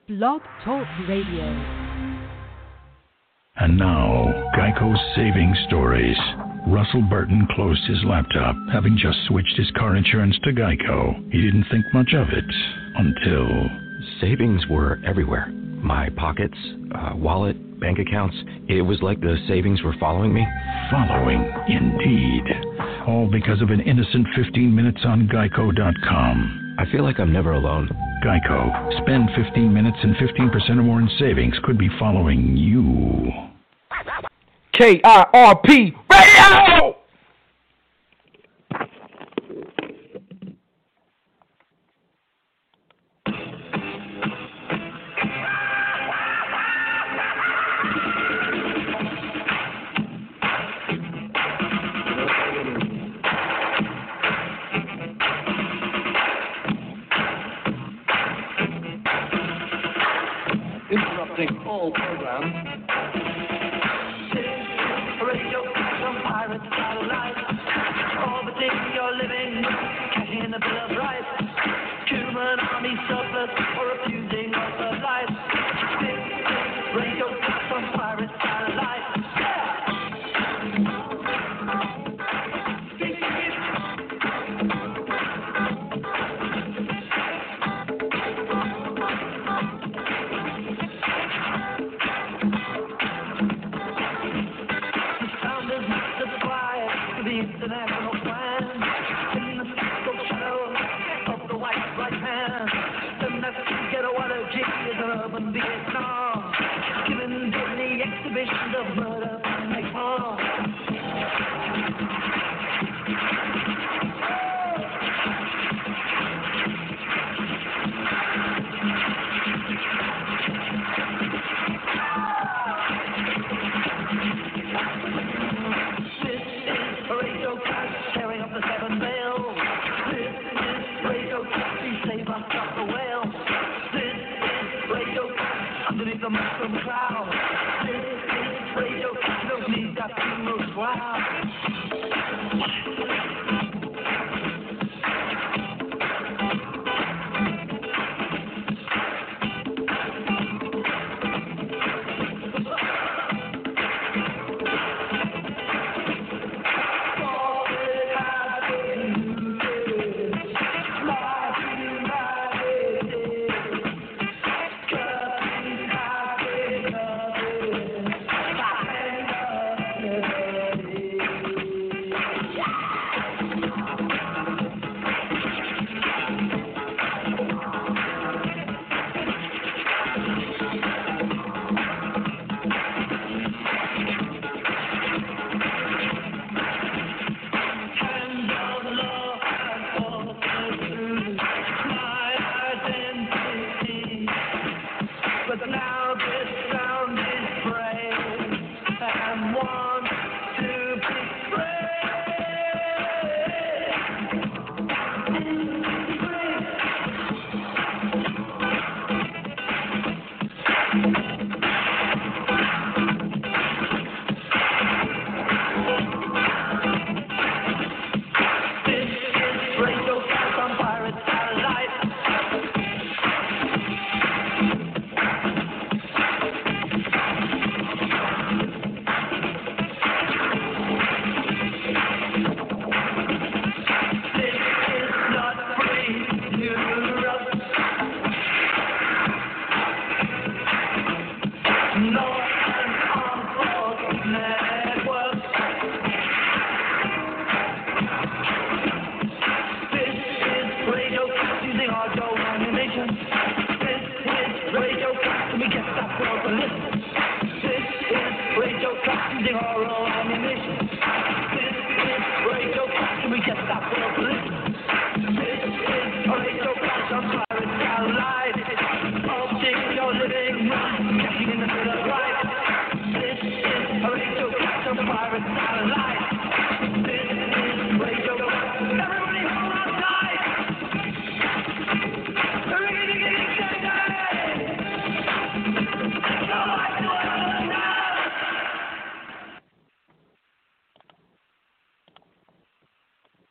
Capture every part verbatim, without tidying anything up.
Blog Talk Radio. And now, Geico's Saving Stories. Russell Burton closed his laptop, having just switched his car insurance to Geico. He didn't think much of it until... Savings were everywhere. My pockets, uh, wallet, bank accounts. It was like the savings were following me. Following, indeed. All because of an innocent fifteen minutes on Geico dot com. I feel like I'm never alone. Geico. Spend fifteen minutes and fifteen percent or more in savings could be following you. K I R P Radio! Interrupting all programs. Radio from pirate satellite. Orbiting your living, cashing the bill of rights. Human army surplus or refusing of the life. Radio from pirate satellite. International plan in the physical shadow of the white right hand. The message get a water G is an urban Vietnam, giving deadly exhibitions of murder and make harm. The mushroom cloud. This is radio. No need that funeral wow.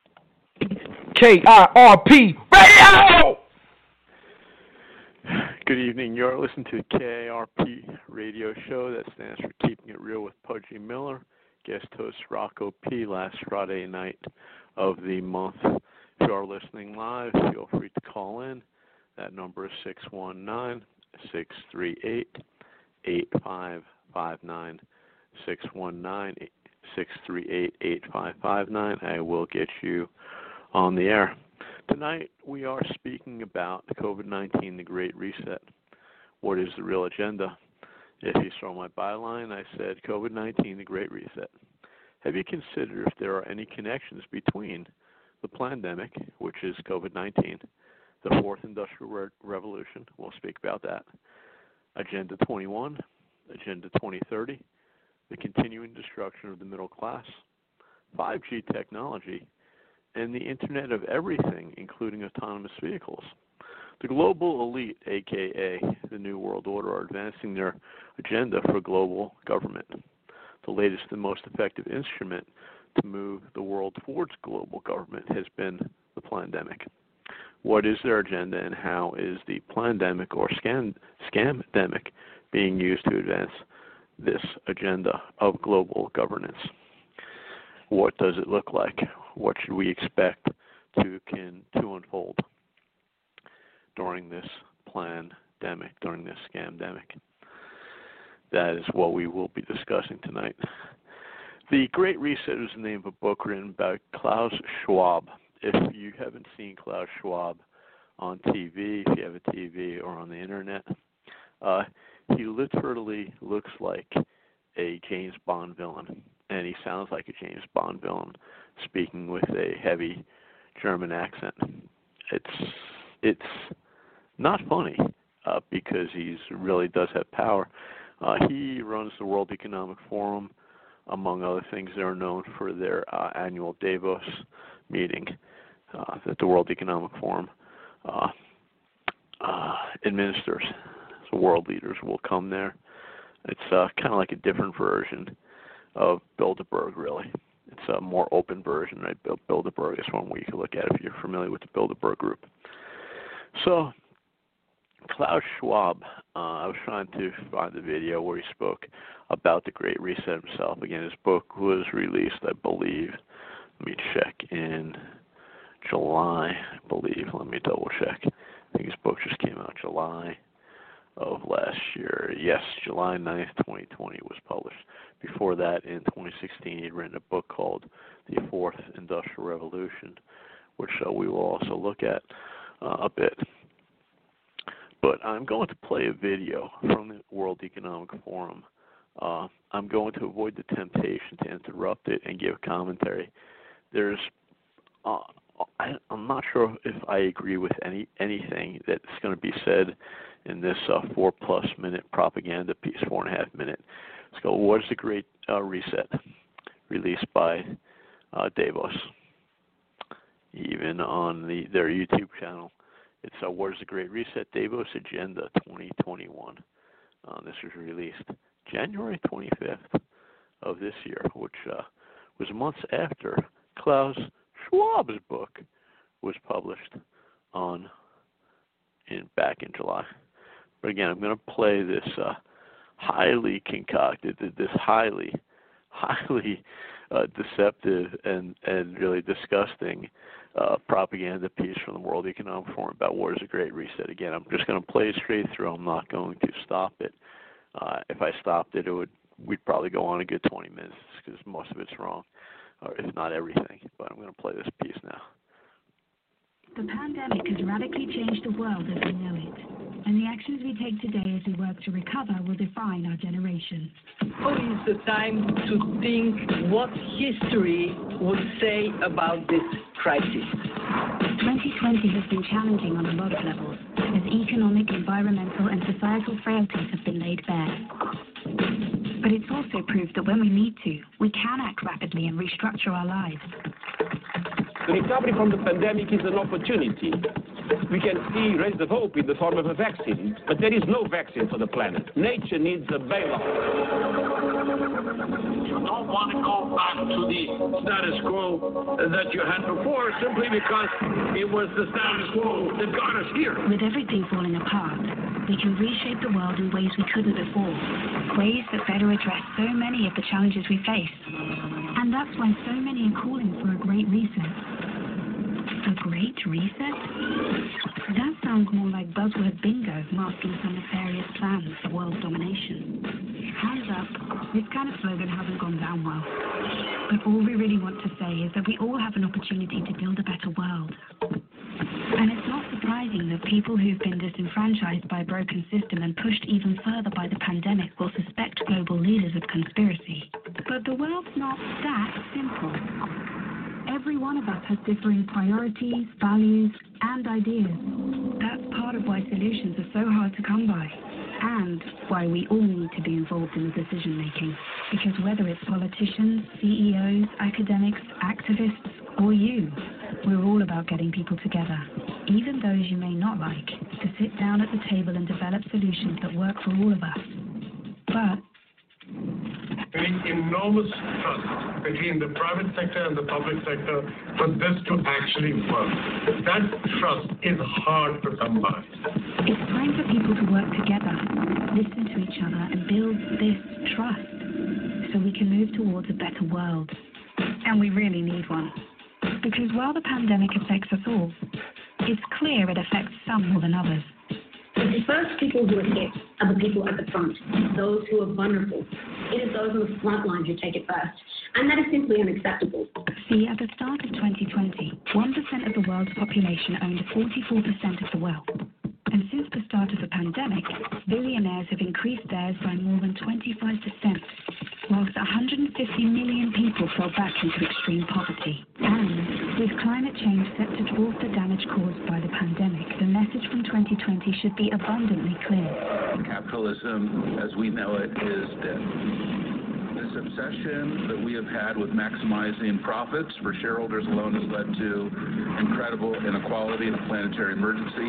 K I R P Radio! Good evening. You're listening to the K A R P radio show. That stands for Keeping It Real with Pudgy Miller. Guest host Rocco P. last Friday night of the month. If you are listening live, feel free to call in. That number is six one nine, six three eight, eight five five nine. six one nine, six three eight, eight five five nine. I will get you on the air. Tonight we are speaking about COVID nineteen, the Great Reset. What is the real agenda? If you saw my byline, I said COVID nineteen, the Great Reset. Have you considered if there are any connections between the pandemic, which is COVID nineteen, the Fourth Industrial Re- Revolution, we'll speak about that, Agenda twenty-one, Agenda twenty thirty, the continuing destruction of the middle class, five G technology, and the Internet of Everything, including autonomous vehicles. The global elite, a k a the New World Order, are advancing their agenda for global government. The latest and most effective instrument to move the world towards global government has been the pandemic. What is their agenda, and how is the pandemic or scam scamdemic being used to advance this agenda of global governance? What does it look like? What should we expect to can to unfold during this pandemic, during this scamdemic? That is what we will be discussing tonight. The Great Reset is the name of a book written by Klaus Schwab. If you haven't seen Klaus Schwab on T V, if you have a T V or on the internet, uh, he literally looks like a James Bond villain, and he sounds like a James Bond villain, speaking with a heavy German accent. It's it's not funny uh, because he really does have power. Uh, he runs the World Economic Forum. Among other things, they're known for their uh, annual Davos meeting uh, that the World Economic Forum uh, uh, administers. So world leaders will come there. It's uh, kind of like a different version of Bilderberg, really. It's a more open version, right? Bilderberg is one way you can look at it if you're familiar with the Bilderberg group. So, Klaus Schwab, uh, I was trying to find the video where he spoke about the Great Reset himself. Again, his book was released, I believe, let me check, in July, I believe. Let me double check. I think his book just came out July of last year. Yes, July ninth, twenty twenty was published. Before that, in twenty sixteen, he'd written a book called The Fourth Industrial Revolution, which uh, we will also look at uh, a bit. But I'm going to play a video from the World Economic Forum. Uh, I'm going to avoid the temptation to interrupt it and give commentary. There's, uh, I, I'm not sure if I agree with any anything that's going to be said in this uh, four-plus minute propaganda piece, four and a half minute. It's called "What is the Great uh, Reset?" released by uh, Davos, even on the their YouTube channel. It's uh, "What is the Great Reset? Davos Agenda twenty twenty-one." Uh, this was released January twenty-fifth of this year, which uh, was months after Klaus Schwab's book was published on in back in July. But again, I'm going to play this uh, highly concocted, this highly, highly uh, deceptive and, and really disgusting uh, propaganda piece from the World Economic Forum about what is a Great Reset. Again, I'm just going to play it straight through. I'm not going to stop it. Uh, if I stopped it, it would we'd probably go on a good twenty minutes because most of it's wrong, or if not everything. But I'm going to play this piece now. The pandemic has radically changed the world as we know it, and the actions we take today as we work to recover will define our generation. Now is the time to think what history would say about this crisis. twenty twenty has been challenging on a lot of levels, as economic, environmental, and societal frailties have been laid bare. But it's also proved that when we need to, we can act rapidly and restructure our lives. The recovery from the pandemic is an opportunity. We can see rays of hope in the form of a vaccine, but there is no vaccine for the planet. Nature needs a bailout. You don't want to go back to the status quo that you had before simply because it was the status quo that got us here. With everything falling apart, we can reshape the world in ways we couldn't before, ways that better address so many of the challenges we face. And that's why so many are calling for a great reset. A great reset? That sounds more like buzzword bingo masking some nefarious plans for world domination. Hands up, this kind of slogan hasn't gone down well. But all we really want to say is that we all have an opportunity to build a better world. And it's not surprising that people who've been disenfranchised by a broken system and pushed even further by the pandemic will suspect global leaders of conspiracy. But the world's not that simple. Every one of us has differing priorities, values, and ideas. That's part of why solutions are so hard to come by, and why we all need to be involved in the decision-making. Because whether it's politicians, C E Os, academics, activists, or you, we're all about getting people together, even those you may not like, to sit down at the table and develop solutions that work for all of us. But there is enormous trust between the private sector and the public sector for this to actually work. That trust is hard to come by. It's time for people to work together, listen to each other, and build this trust so we can move towards a better world. And we really need one. Because while the pandemic affects us all, it's clear it affects some more than others. The first people who are hit are the people at the front, those who are vulnerable. It is those on the front lines who take it first, and that is simply unacceptable. See, at the start of twenty twenty, one percent of the world's population owned forty-four percent of the wealth. And since the start of the pandemic, billionaires have increased theirs by more than twenty-five percent, whilst one hundred fifty million people fell back into extreme poverty. And with climate change set to dwarf the damage caused by the pandemic, the message from twenty twenty should be abundantly clear. Capitalism, as we know it, is dead. This obsession that we have had with maximizing profits for shareholders alone has led to incredible inequality and a planetary emergency.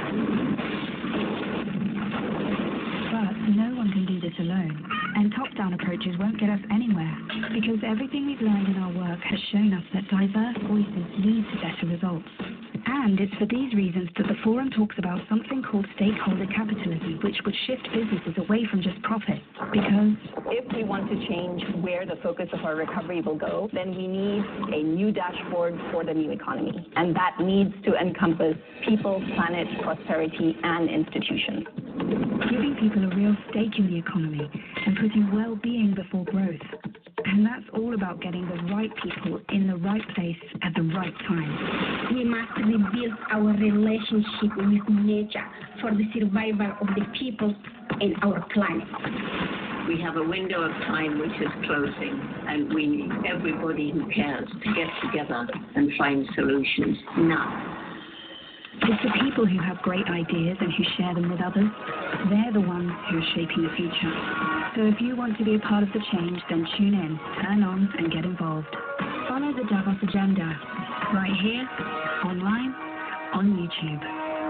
But no one can do this alone. And top-down approaches won't get us anywhere, because everything we've learned in our work has shown us that diverse voices lead to better results. And it's for these reasons that the Forum talks about something called stakeholder capitalism, which would shift businesses away from just profit. Because if we want to change where the focus of our recovery will go, then we need a new dashboard for the new economy. And that needs to encompass people, planet, prosperity, and institutions. Giving people a real stake in the economy and putting well-being before growth. And that's all about getting the right people in the right place at the right time. We must rebuild our relationship with nature for the survival of the people and our planet. We have a window of time which is closing, and we need everybody who cares to get together and find solutions now. It's the people who have great ideas and who share them with others. They're the ones who are shaping the future. So if you want to be a part of the change, then tune in, turn on, and get involved. Follow the Davos Agenda, right here, online, on YouTube.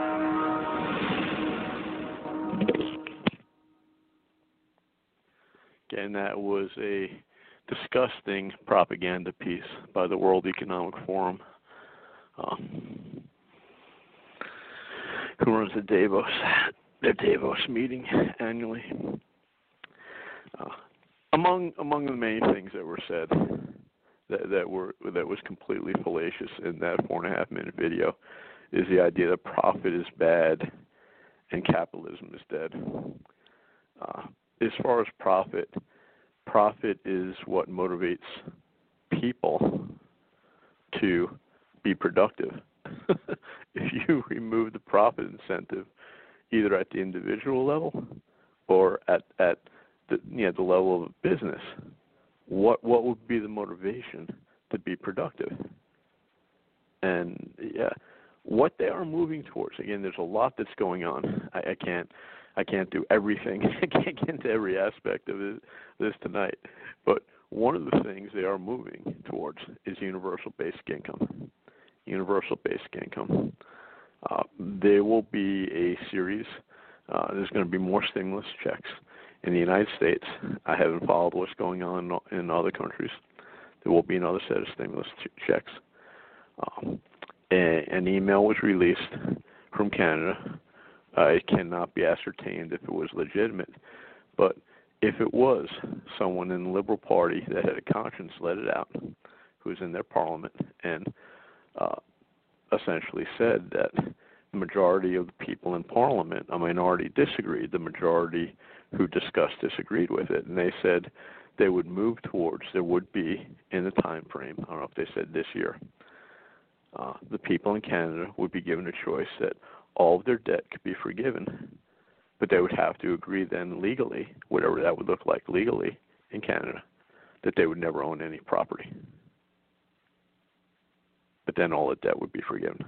Again, that was a disgusting propaganda piece by the World Economic Forum. Um, who runs the Davos, their Davos meeting annually. Uh, among among the many things that were said that, that were that was completely fallacious in that four and a half minute video is the idea that profit is bad and capitalism is dead. Uh, as far as profit, profit is what motivates people to be productive. If you remove the profit incentive, either at the individual level or at at the you know, the level of a business, what what would be the motivation to be productive? And yeah, what they are moving towards. Again, there's a lot that's going on. I, I can't I can't do everything. I can't get into every aspect of this, this tonight. But one of the things they are moving towards is universal basic income. Universal basic income. Uh, there will be a series. Uh, there's going to be more stimulus checks in the United States. I haven't followed what's going on in other countries. There will be another set of stimulus ch- checks. Um, a, an email was released from Canada Uh, it cannot be ascertained if it was legitimate. But if it was, someone in the Liberal Party that had a conscience let it out, who was in their parliament, and uh, essentially said that the majority of the people in parliament, a minority disagreed, the majority who discussed disagreed with it, and they said they would move towards, there would be in the time frame, I don't know if they said this year, uh, the people in Canada would be given a choice that all of their debt could be forgiven, but they would have to agree then legally, whatever that would look like legally in Canada, that they would never own any property. But then all the debt would be forgiven.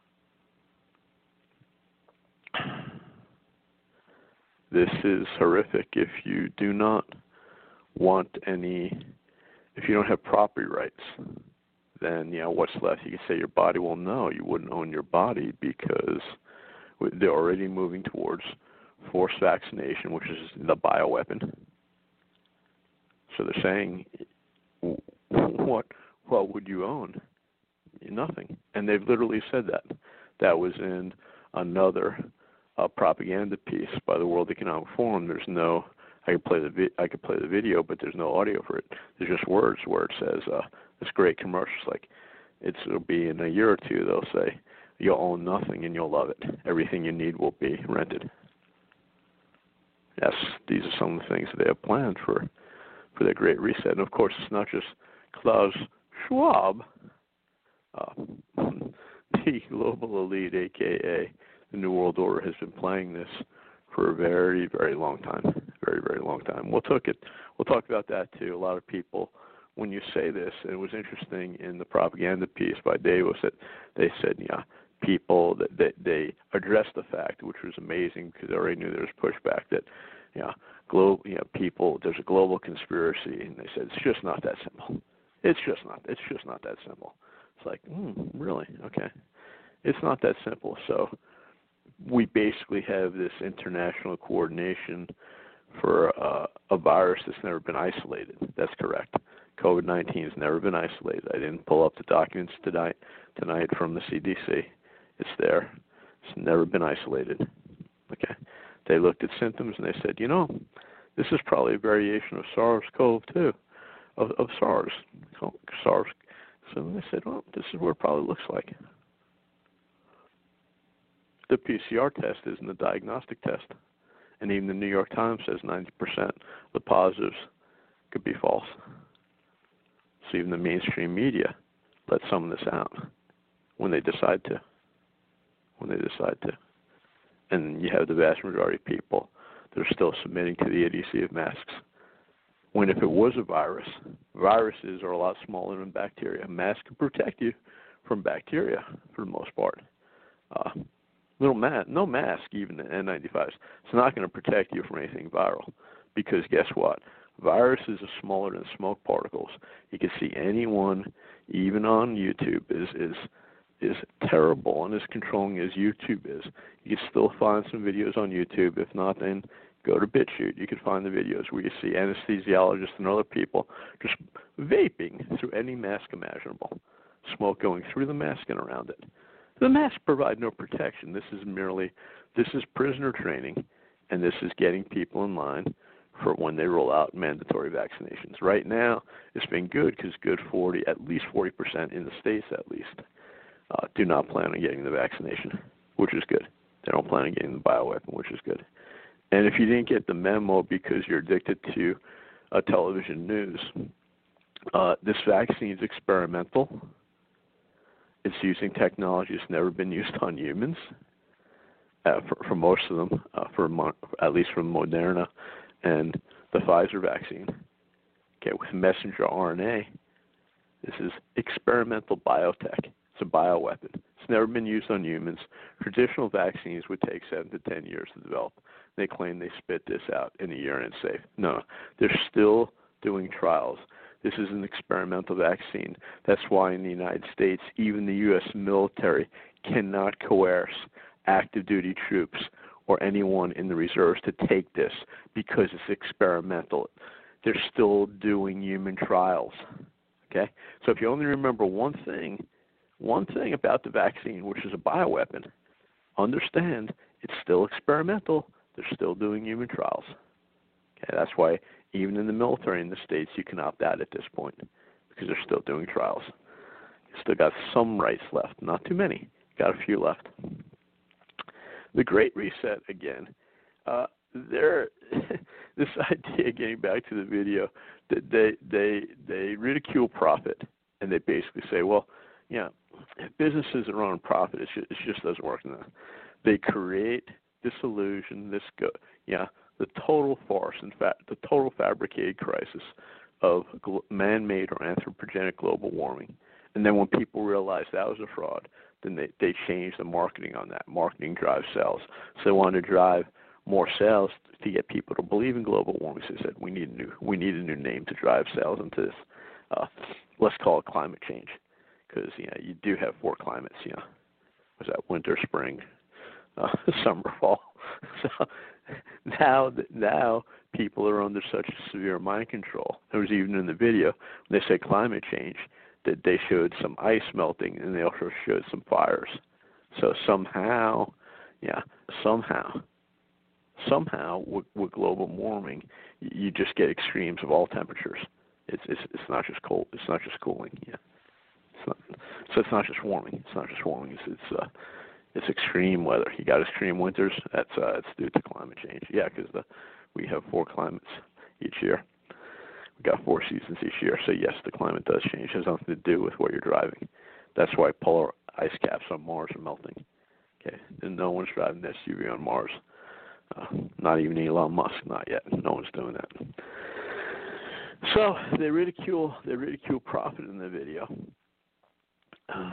This is horrific. If you do not want any, if you don't have property rights, then, you know, what's left? You can say your body. Well, no, you wouldn't own your body because they're already moving towards forced vaccination, which is the bioweapon. So they're saying, what, what would you own? Nothing. And they've literally said that. That was in another uh, propaganda piece by the World Economic Forum. There's no, I could play the vi- I could play the video, but there's no audio for it. There's just words where it says uh, this great commercial. Like it's, it'll be in a year or two. They'll say you'll own nothing and you'll love it. Everything you need will be rented. Yes, these are some of the things that they have planned for for their Great Reset. And of course, it's not just Klaus Schwab. Uh, the global elite, a k a the New World Order, has been playing this for a very, very long time. Very, very long time. We'll talk it. We'll talk about that too. A lot of people, when you say this, and it was interesting in the propaganda piece by Davos that they said, yeah, people that they, they addressed the fact, which was amazing because they already knew there was pushback that, yeah, global, you know, people, there's a global conspiracy, and they said it's just not that simple. It's just not. It's just not that simple. It's like, mm, really? Okay. It's not that simple. So we basically have this international coordination for uh, a virus that's never been isolated. That's correct. COVID nineteen has never been isolated. I didn't pull up the documents tonight, tonight from the C D C. It's there. It's never been isolated. Okay. They looked at symptoms and they said, you know, this is probably a variation of SARS-CoV two, of, of SARS. SARS. So they said, well, this is what it probably looks like. The P C R test isn't a diagnostic test. And even the New York Times says ninety percent of the positives could be false. So even the mainstream media let some of this out when they decide to. When they decide to. And you have the vast majority of people that are still submitting to the idiocy of masks. When if it was a virus, viruses are a lot smaller than bacteria. A mask can protect you from bacteria for the most part. Uh, little ma- no mask, even the N ninety-fives, it's not going to protect you from anything viral because guess what? Viruses are smaller than smoke particles. You can see anyone, even on YouTube, is is is terrible and as controlling as YouTube is. You can still find some videos on YouTube. If not, then go to BitChute. You can find the videos where you see anesthesiologists and other people just vaping through any mask imaginable, smoke going through the mask and around it. The masks provide no protection. This is merely, this is prisoner training, and this is getting people in line for when they roll out mandatory vaccinations. Right now, it's been good because good forty, at least forty percent in the States at least, uh, do not plan on getting the vaccination, which is good. They don't plan on getting the bioweapon, which is good. And if you didn't get the memo because you're addicted to uh, television news, uh, this vaccine is experimental. It's using technology that's never been used on humans, uh, for, for most of them, uh, for mo- at least from Moderna and the Pfizer vaccine. Okay, with messenger R N A, this is experimental biotech. It's a bioweapon. It's never been used on humans. Traditional vaccines would take seven to ten years to develop. They claim they spit this out in a year and it's safe. No, they're still doing trials. This is an experimental vaccine. That's why in the United States, even the U S military cannot coerce active duty troops or anyone in the reserves to take this because it's experimental. They're still doing human trials. Okay? So if you only remember one thing, one thing about the vaccine, which is a bioweapon, understand it's still experimental. They're still doing human trials. Okay, that's why even in the military in the States you can opt out at this point because they're still doing trials. You still got some rights left, not too many. Got a few left. The Great Reset again. Uh, there, this idea, getting back to the video, that they they they ridicule profit, and they basically say, well, yeah, if businesses are on profit, it just, it just doesn't work. No. They create this illusion, this go, yeah, the total farce, in fact, the total fabricated crisis of gl- man-made or anthropogenic global warming. And then when people realize that was a fraud, then they, they change the marketing on that. Marketing drives sales. So they want to drive more sales to get people to believe in global warming. So they said, we need a new, we need a new name to drive sales into this. Uh, let's call it climate change. Because, you know, you do have four climates, you know. Was that winter, spring, uh, summer, fall? So now, now people are under such severe mind control. There was even in the video, when they say climate change, that they showed some ice melting, and they also showed some fires. So somehow, yeah, somehow, somehow with, with global warming, you just get extremes of all temperatures. It's it's it's not just cold. It's not just cooling. Yeah. It's not, so it's not just warming. It's not just warming. It's it's uh, it's extreme weather. You got extreme winters. That's uh, it's due to climate change. Yeah, because the we have four climates each year. We got four seasons each year. So yes, the climate does change. It has nothing to do with what you're driving. That's why polar ice caps on Mars are melting. Okay, and no one's driving an S U V on Mars. Uh, not even Elon Musk. Not yet. No one's doing that. So they ridicule they ridicule profit in the video. Uh,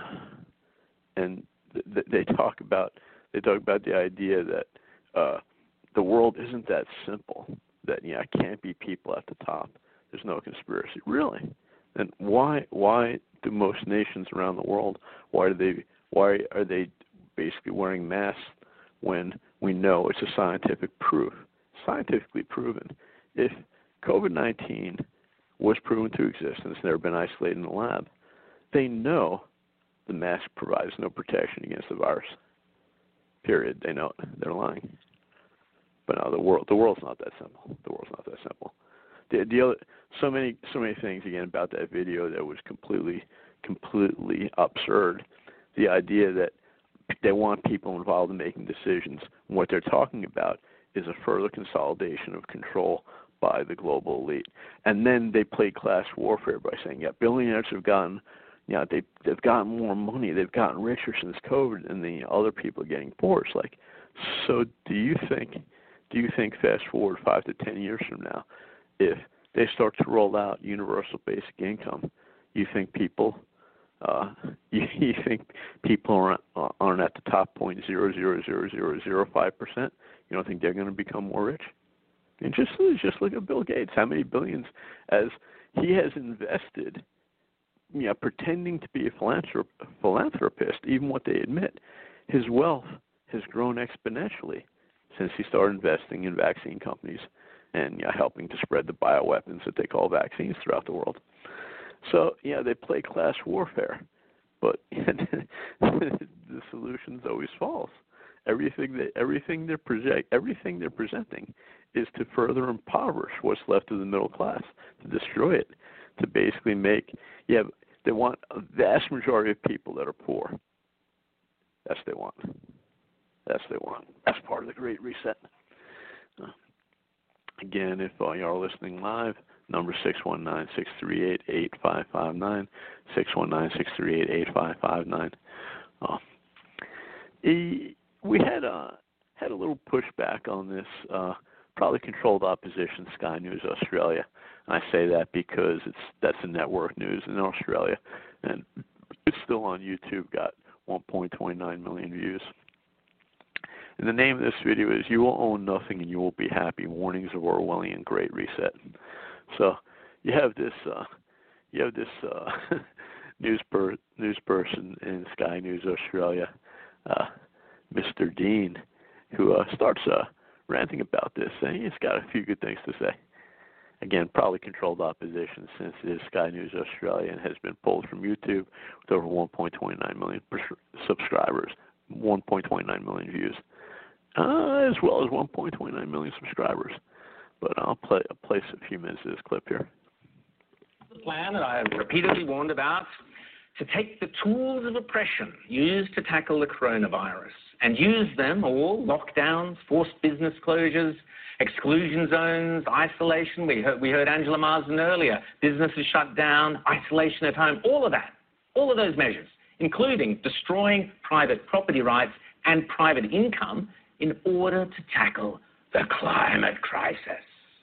and th- they talk about they talk about the idea that uh, the world isn't that simple. That yeah, it can't be people at the top. There's no conspiracy, really. And why why do most nations around the world why do they why are they basically wearing masks when we know it's a scientific proof, scientifically proven? If COVID nineteen was proven to exist and it's never been isolated in the lab, they know the mask provides no protection against the virus. Period. They know it. They're lying. But no, the world the world's not that simple. The world's not that simple. The, the other, so many so many things again about that video that was completely completely absurd. The idea that they want people involved in making decisions. And what they're talking about is a further consolidation of control by the global elite. And then they play class warfare by saying, yeah, billionaires have gotten, you know, they, they've gotten more money, they've gotten richer since COVID, and the other people are getting poor. It's like, so do you think, do you think fast forward five to ten years from now, if they start to roll out universal basic income, you think people, uh, you, you think people aren't, uh, aren't at the top point zero zero zero zero zero five percent? You don't think they're going to become more rich? And just just look at Bill Gates. How many billions as he has invested, you know, pretending to be a philanthrop- philanthropist, even what they admit, his wealth has grown exponentially since he started investing in vaccine companies and you know, helping to spread the bioweapons that they call vaccines throughout the world. So, yeah, they play class warfare, but the solution's always false. Everything that everything they're project everything they're presenting is to further impoverish what's left of the middle class, to destroy it, to basically make yeah they want a vast majority of people that are poor. That's what they want. That's what they want. That's part of the Great Reset. Uh, again, if uh, you are listening live, number six one nine, six three eight, eight five five nine, six one nine, six three eight, eight five five nine. Uh, he, we had a had a little pushback on this, uh, probably controlled opposition, Sky News Australia. And I say that because it's that's the network news in Australia, and it's still on YouTube. Got one point two nine million views. And the name of this video is "You Will Own Nothing and You Will Be Happy: Warnings of Orwellian Great Reset." So you have this uh, you have this uh, news per, news person in Sky News Australia. Uh, Mister Dean, who uh, starts uh, ranting about this, and he's got a few good things to say. Again, probably controlled opposition since it is Sky News Australia and has been pulled from YouTube with over one point two nine million subscribers, one point two nine million views. uh, as well as one point two nine million subscribers. But I'll play I'll place a few minutes of this clip here. The plan that I have repeatedly warned about, to take the tools of oppression used to tackle the coronavirus and use them, all lockdowns, forced business closures, exclusion zones, isolation. We heard, we heard Angela Marsden earlier. Businesses shut down, isolation at home, all of that, all of those measures, including destroying private property rights and private income in order to tackle the climate crisis.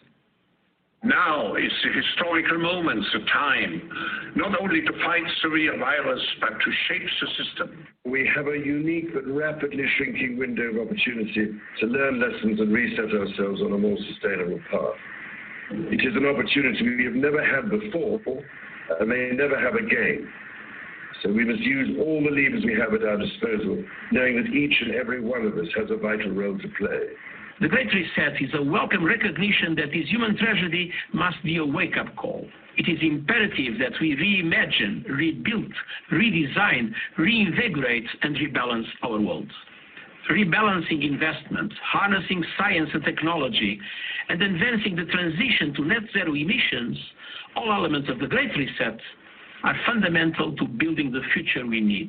Now is the historical moment, the time, not only to fight severe virus, but to shape the system. We have a unique but rapidly shrinking window of opportunity to learn lessons and reset ourselves on a more sustainable path. It is an opportunity we have never had before and may never have again. So we must use all the levers we have at our disposal, knowing that each and every one of us has a vital role to play. The Great Reset is a welcome recognition that this human tragedy must be a wake-up call. It is imperative that we reimagine, rebuild, redesign, reinvigorate, and rebalance our world. Rebalancing investment, harnessing science and technology, and advancing the transition to net zero emissions, all elements of the Great Reset, are fundamental to building the future we need.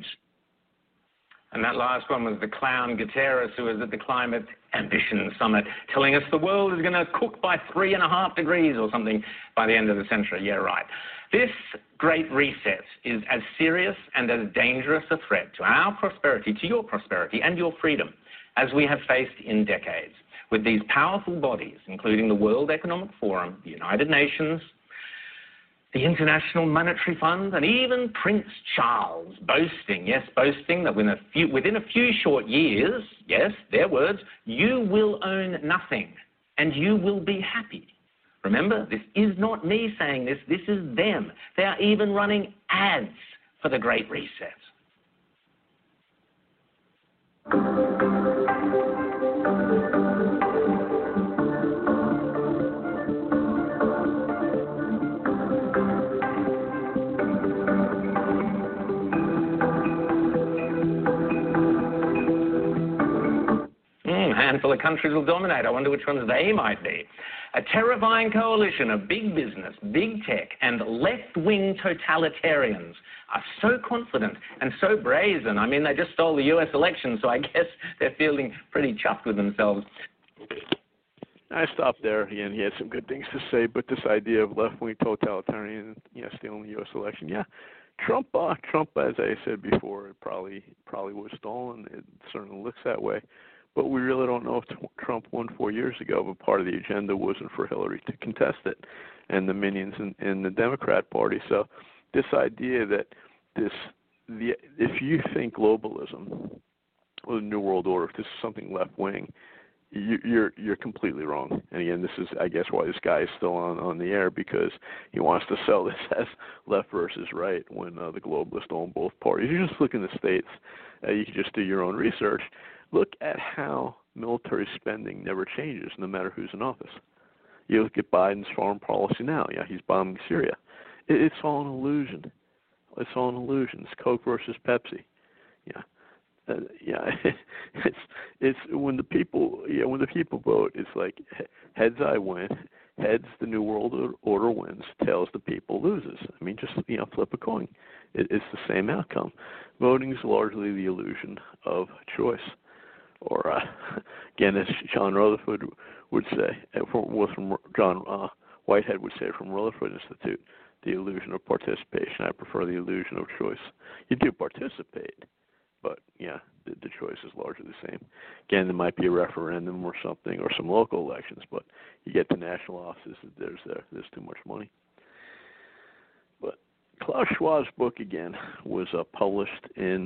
And that last one was the clown Guterres, who was at the Climate Ambition Summit, telling us the world is going to cook by three and a half degrees or something by the end of the century. Yeah, right. This Great Reset is as serious and as dangerous a threat to our prosperity, to your prosperity and your freedom, as we have faced in decades. With these powerful bodies, including the World Economic Forum, the United Nations, the International Monetary Fund, and even Prince Charles boasting, yes, boasting that within a few, within a few short years, yes, their words, you will own nothing and you will be happy. Remember, this is not me saying this, this is them. They are even running ads for the Great Reset. Handful of countries will dominate. I wonder which ones they might be. A terrifying coalition of big business, big tech, and left-wing totalitarians are so confident and so brazen. I mean, they just stole the U S election, so I guess they're feeling pretty chuffed with themselves. I stopped there. Again, he had some good things to say, but this idea of left-wing totalitarian, yeah, stealing the U S election, yeah. Trump, uh, Trump, as I said before, it probably probably was stolen. It certainly looks that way. But we really don't know if Trump won four years ago, but part of the agenda wasn't for Hillary to contest it and the minions in, in the Democrat Party. So this idea that this, the, if you think globalism or the New World Order, if this is something left-wing, you, you're you're completely wrong. And again, this is, I guess, why this guy is still on, on the air, because he wants to sell this as left versus right when uh, the globalists own both parties. You just look in the States, uh, you can just do your own research. Look at how military spending never changes, no matter who's in office. You look at Biden's foreign policy now. Yeah, he's bombing Syria. It, it's all an illusion. It's all an illusion. It's Coke versus Pepsi. Yeah, uh, yeah. it's it's when the people yeah when the people vote, it's like heads I win, heads the New World Order wins, tails the people loses. I mean, just you know, flip a coin. It, it's the same outcome. Voting is largely the illusion of choice. Or, uh, again, as John Rutherford would say, from, from John uh, Whitehead would say from Rutherford Institute, the illusion of participation. I prefer the illusion of choice. You do participate, but, yeah, the, the choice is largely the same. Again, there might be a referendum or something or some local elections, but you get to national offices, there's, there, there's too much money. But Klaus Schwab's book, again, was uh, published in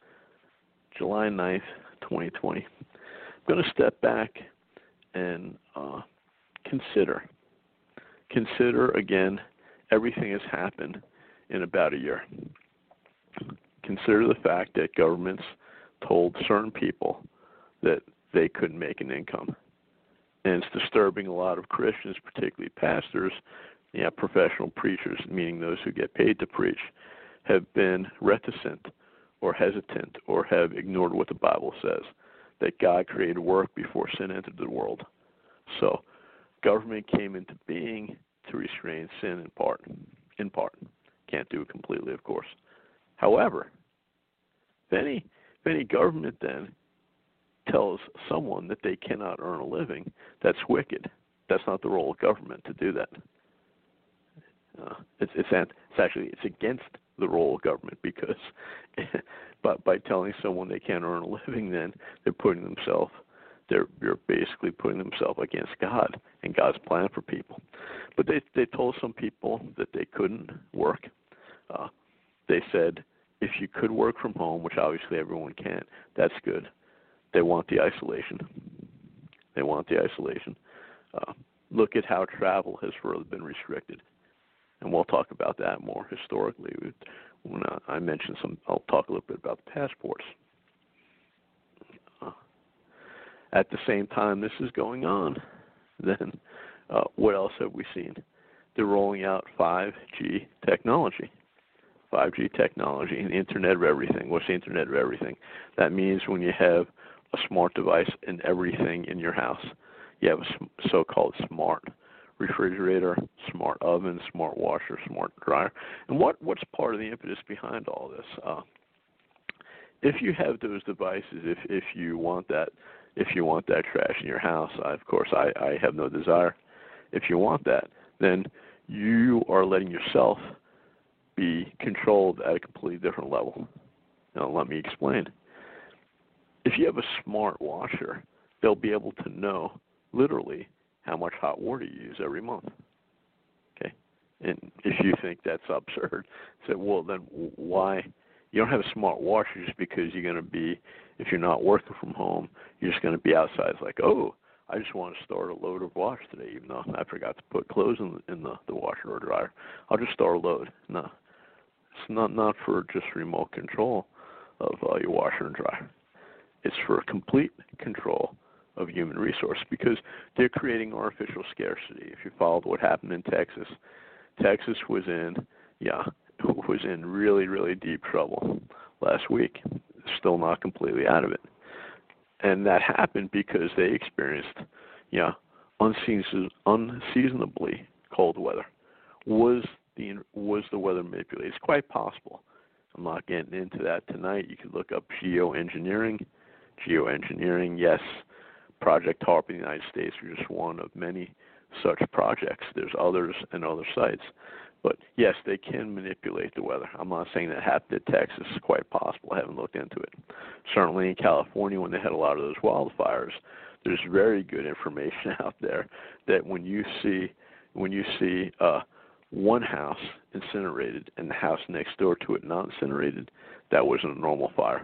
July ninth, twenty twenty. I'm going to step back and uh, consider, consider again everything has happened in about a year. Consider the fact that governments told certain people that they couldn't make an income. And it's disturbing a lot of Christians, particularly pastors, yeah, professional preachers, meaning those who get paid to preach, have been reticent or hesitant or have ignored what the Bible says. that God created work before sin entered the world. So government came into being to restrain sin in part. In part. Can't do it completely, of course. However, if any, if any government then tells someone that they cannot earn a living, that's wicked. That's not the role of government to do that. Uh, it's, it's it's actually it's against the role of government, because but by telling someone they can't earn a living, then they're putting themselves they're they're basically putting themselves against God and God's plan for people. But they they told some people that they couldn't work. Uh, they said if you could work from home, which obviously everyone can't, that's good. They want the isolation. They want the isolation. Uh, look at how travel has further been restricted. And we'll talk about that more historically. When I mentioned some, I'll talk a little bit about the passports. Uh, at the same time this is going on, then uh, what else have we seen? They're rolling out five G technology. five G technology, the Internet of Everything. What's the Internet of Everything? That means when you have a smart device in everything in your house. You have a so-called smart refrigerator, smart oven, smart washer, smart dryer. And what, what's part of the impetus behind all this? Uh, if you have those devices, if if you want that, if you want that trash in your house, I, of course I, I have no desire. If you want that, then you are letting yourself be controlled at a completely different level. Now let me explain. If you have a smart washer, they'll be able to know literally how much hot water you use every month. Okay, and if you think that's absurd, say, well, then why? You don't have a smart washer just because you're going to be, if you're not working from home, you're just going to be outside. It's like, oh, I just want to start a load of wash today, even though I forgot to put clothes in, in the, the washer or dryer. I'll just start a load. No, it's not not for just remote control of uh, your washer and dryer. It's for complete control of human resource, because they're creating artificial scarcity. If you followed what happened in Texas, Texas was in, yeah, was in really, really deep trouble last week. Still not completely out of it. And that happened because they experienced, yeah, unseason, unseasonably cold weather. Was the was the weather manipulated? It's quite possible. I'm not getting into that tonight. You could look up geoengineering. Geoengineering, yes. Project HAARP in the United States is just one of many such projects. There's others and other sites. But, yes, they can manipulate the weather. I'm not saying that happened in Texas. It's quite possible. I haven't looked into it. Certainly in California, when they had a lot of those wildfires, there's very good information out there that when you see when you see uh, one house incinerated and the house next door to it not incinerated, that wasn't a normal fire.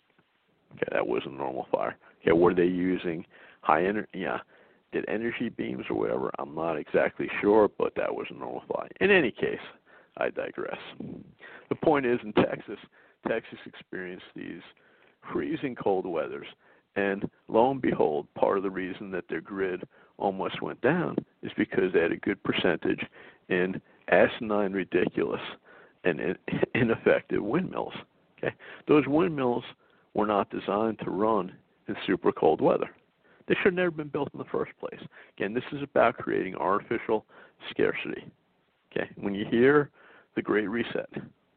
Okay, that wasn't a normal fire. Okay, were they using high energy? Yeah, did energy beams or whatever? I'm not exactly sure, but that was a normal fire. In any case, I digress. The point is, in Texas, Texas experienced these freezing cold weathers, and lo and behold, part of the reason that their grid almost went down is because they had a good percentage in asinine, ridiculous, and ineffective windmills. Okay, those windmills were not designed to run in super cold weather. They should have never been built in the first place. Again, this is about creating artificial scarcity. Okay, when you hear the Great Reset,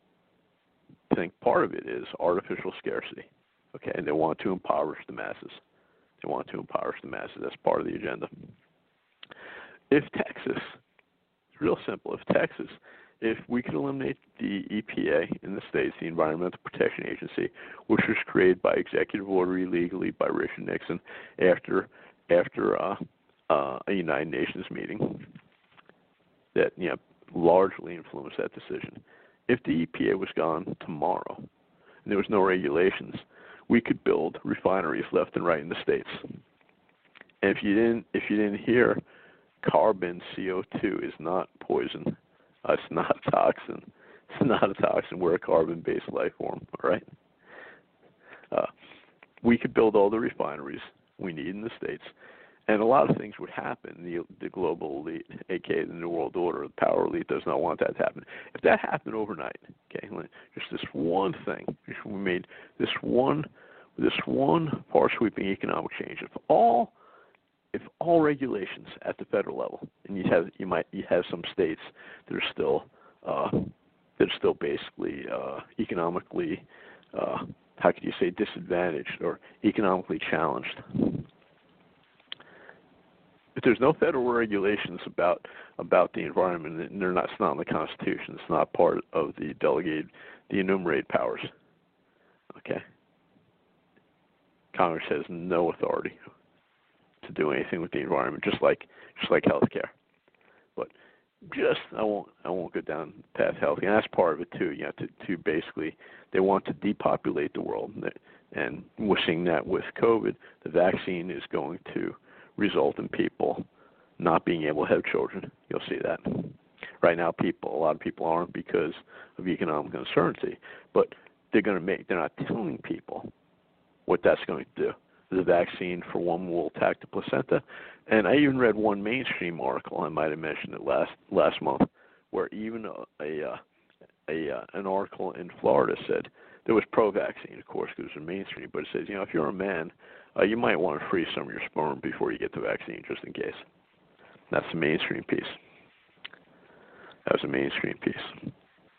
I think part of it is artificial scarcity. Okay, and they want to impoverish the masses. They want to impoverish the masses. That's part of the agenda. If Texas, it's real simple, if Texas, if we could eliminate the E P A in the states, the Environmental Protection Agency, which was created by executive order illegally by Richard Nixon after after uh, uh, a United Nations meeting that you know largely influenced that decision. If the E P A was gone tomorrow and there was no regulations, we could build refineries left and right in the states. And if you didn't if you didn't hear, carbon C O two is not poison. Uh, it's not a toxin. It's not a toxin. We're a carbon-based life form, all right? Uh, we could build all the refineries we need in the states, and a lot of things would happen. The, the global elite, a k a the New World Order, the power elite, does not want that to happen. If that happened overnight, okay, just this one thing, if we made this one, this one far sweeping economic change. If all if all regulations at the federal level, and you have you might you have some states that are still uh, that are still basically uh, economically uh, how could you say disadvantaged or economically challenged. If there's no federal regulations about about the environment, and they're not, it's not in the Constitution, it's not part of the delegated, the enumerated powers. Okay. Congress has no authority to do anything with the environment, just like just like healthcare. But just I won't I won't go down the path of healthcare. And that's part of it too. You know, to to basically they want to depopulate the world, and we're seeing that with COVID. The vaccine is going to result in people not being able to have children. You'll see that. Right now, people, a lot of people aren't because of economic uncertainty, but they're going to make, they're not telling people what that's going to do. The vaccine, for one, will attack the placenta. And I even read one mainstream article, I might have mentioned it last last month, where even a, a, a, a an article in Florida said there was pro-vaccine, of course, because it's a mainstream, but it says, you know, if you're a man, uh, you might want to freeze some of your sperm before you get the vaccine, just in case. That's the mainstream piece. That was a mainstream piece.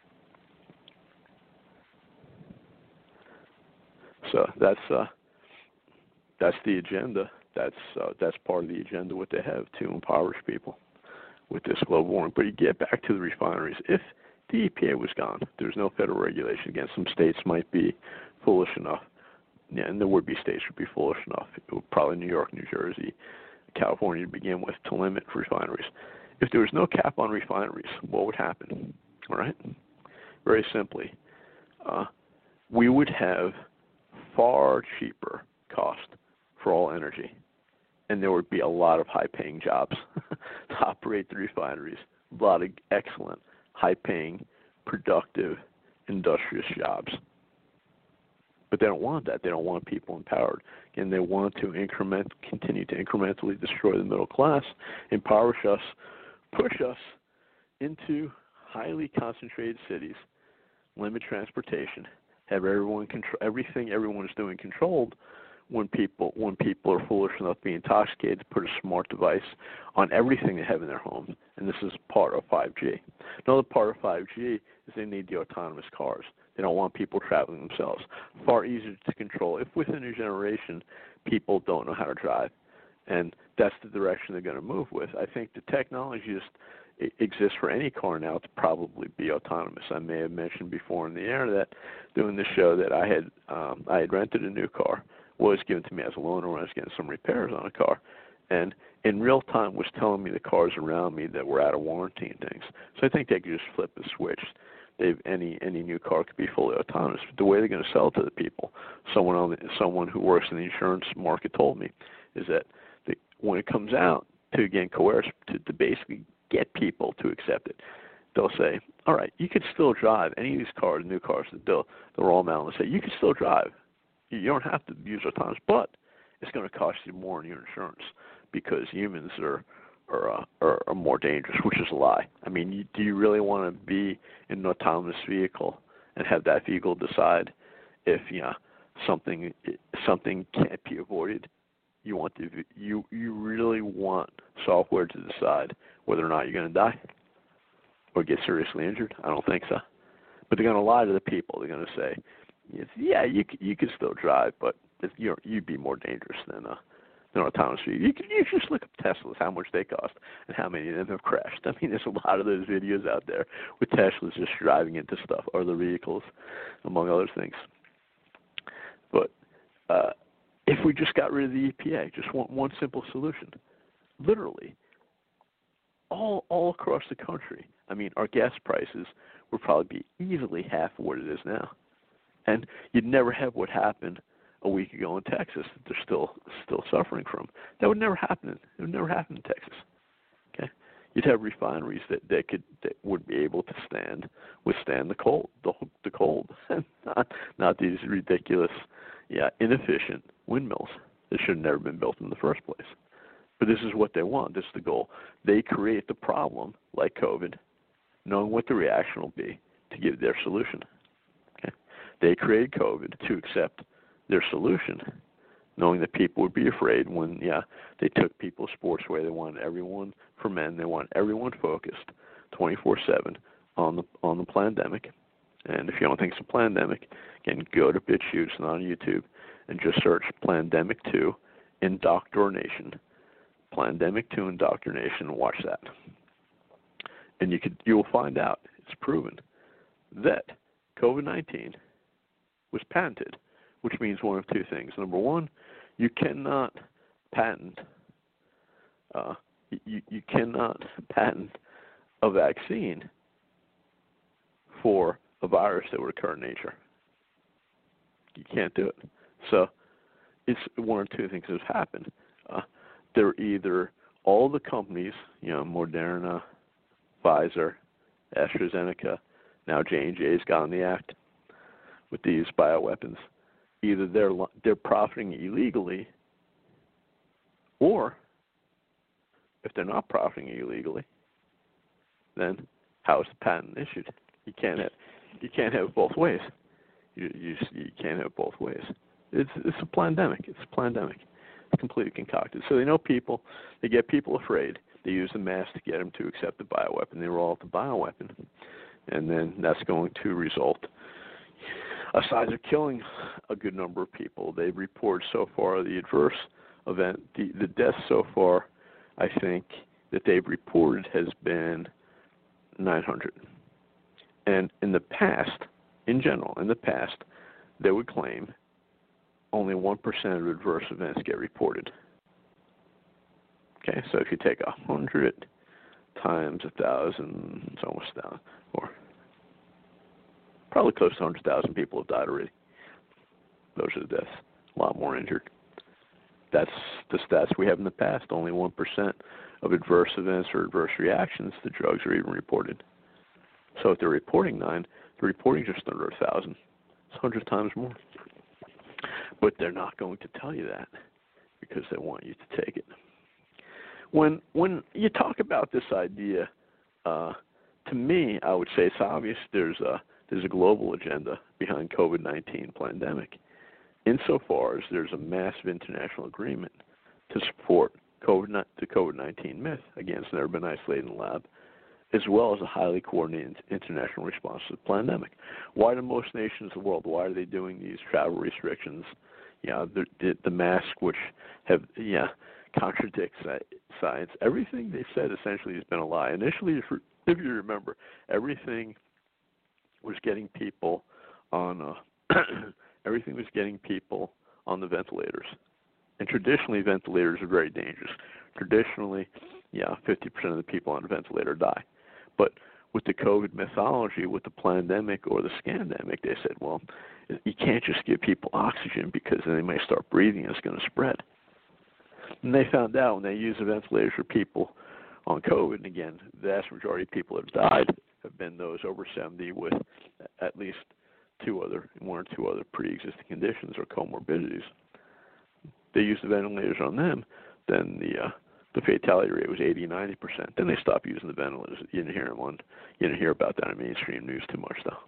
So that's uh, that's the agenda. That's uh, that's part of the agenda what they have to impoverish people with this global warming. But you get back to the refineries. If the E P A was gone, there's no federal regulation. Again, some states might be foolish enough, yeah, and there would be states would be foolish enough. It would probably New York, New Jersey, California to begin with, to limit refineries. If there was no cap on refineries, what would happen? All right? Very simply, uh, we would have far cheaper cost for all energy, and there would be a lot of high-paying jobs to operate the refineries, a lot of excellent, high-paying, productive, industrious jobs. But they don't want that. They don't want people empowered. And they want to increment, continue to incrementally destroy the middle class, impoverish us, push us into highly concentrated cities, limit transportation, have everyone control everything everyone is doing controlled. When people when people are foolish enough to be intoxicated, to put a smart device on everything they have in their homes, and this is part of five G. Another part of five G is they need the autonomous cars. They don't want people traveling themselves. Far easier to control. If within a generation people don't know how to drive, and that's the direction they're going to move with. I think the technology just exists for any car now to probably be autonomous. I may have mentioned before in the air that doing the show that I had um, I had rented a new car, was given to me as a loaner when I was getting some repairs on a car, and in real time was telling me the cars around me that were out of warranty and things. So I think they could just flip a switch. They've, any any new car could be fully autonomous. But the way they're going to sell it to the people, someone on the, someone who works in the insurance market told me, is that the, when it comes out to again coerce to, to basically get people to accept it, they'll say, all right, you could still drive any of these cars, new cars that they'll they'll roll them out and say you can still drive. You don't have to use autonomous, but it's going to cost you more in your insurance because humans are are, uh, are are more dangerous, which is a lie. I mean, you, do you really want to be in an autonomous vehicle and have that vehicle decide if you know something something can't be avoided? You want to you you really want software to decide whether or not you're going to die or get seriously injured? I don't think so. But they're going to lie to the people. They're going to say, yeah, you you could still drive, but you're, you'd be more dangerous than a than autonomous vehicle. You can you just look up Teslas, how much they cost, and how many of them have crashed. I mean, there's a lot of those videos out there with Teslas just driving into stuff, or the vehicles, among other things. But uh, if we just got rid of the E P A, just one one simple solution, literally, all all across the country. I mean, our gas prices would probably be easily half of what it is now. And you'd never have what happened a week ago in Texas that they're still still suffering from. That would never happen. It would never happen in Texas. Okay, you'd have refineries that, that could that would be able to stand withstand the cold, the, the cold, and not not these ridiculous, yeah, inefficient windmills that should have never been built in the first place. But this is what they want. This is the goal. They create the problem, like COVID, knowing what the reaction will be to give their solution. They created COVID to accept their solution, knowing that people would be afraid when, yeah, they took people's sports away. They wanted everyone, for men, they wanted everyone focused twenty-four seven on the on the pandemic. And if you don't think it's a pandemic, again, go to BitChute, it's not on YouTube, and just search Plandemic two Indoctrination. Plandemic two Indoctrination, and watch that. And you could you will find out, it's proven, that COVID nineteen was patented, which means one of two things. Number one, you cannot patent uh, you, you cannot patent a vaccine for a virus that would occur in nature. You can't do it. So it's one or two things that have happened. Uh, they're either all the companies, you know, Moderna, Pfizer, AstraZeneca, now J and J's got on the act with these bioweapons. Either they're they're profiting illegally, or if they're not profiting illegally, then how is the patent issued? You can't have you can't have it both ways. You you you can't have it both ways. It's it's a pandemic. It's a pandemic. It's completely concocted. So they know people. They get people afraid. They use the mask to get them to accept the bioweapon. They roll out the bioweapon, and then that's going to result. Aside of killing a good number of people, they've reported so far the adverse event, the, the deaths so far, I think, that they've reported has been nine hundred. And in the past, in general, in the past, they would claim only one percent of adverse events get reported. Okay, so if you take one hundred times one thousand, it's almost down, or probably close to one hundred thousand people have died already. Those are the deaths. A lot more injured. That's the stats we have in the past. Only one percent of adverse events or adverse reactions to drugs are even reported. So if they're reporting nine, they're reporting just under one thousand. It's one hundred times more. But they're not going to tell you that because they want you to take it. When when you talk about this idea, uh, to me, I would say it's obvious there's a There's a global agenda behind COVID nineteen pandemic, insofar as there's a massive international agreement to support COVID the COVID nineteen myth. Again, it's never been isolated in the lab, as well as a highly coordinated international response to the pandemic. Why do most nations of the world, why are they doing these travel restrictions? Yeah, the, the, the mask, which have, yeah, contradicts science. Everything they said essentially has been a lie. Initially, if, if you remember, everything was getting people on uh, everything was getting people on the ventilators. And traditionally, ventilators are very dangerous. Traditionally, yeah, fifty percent of the people on a ventilator die. But with the COVID mythology, with the pandemic or the scandemic, they said, well, you can't just give people oxygen because then they may start breathing and it's going to spread. And they found out when they used the ventilators for people on COVID, and again, the vast majority of people that have died have been those over seventy with at least two other, one or two other pre-existing conditions or comorbidities. They used the ventilators on them, then the uh, the fatality rate was eighty, ninety percent. Then they stopped using the ventilators. You didn't hear them on, you didn't hear about that in mainstream news too much, though.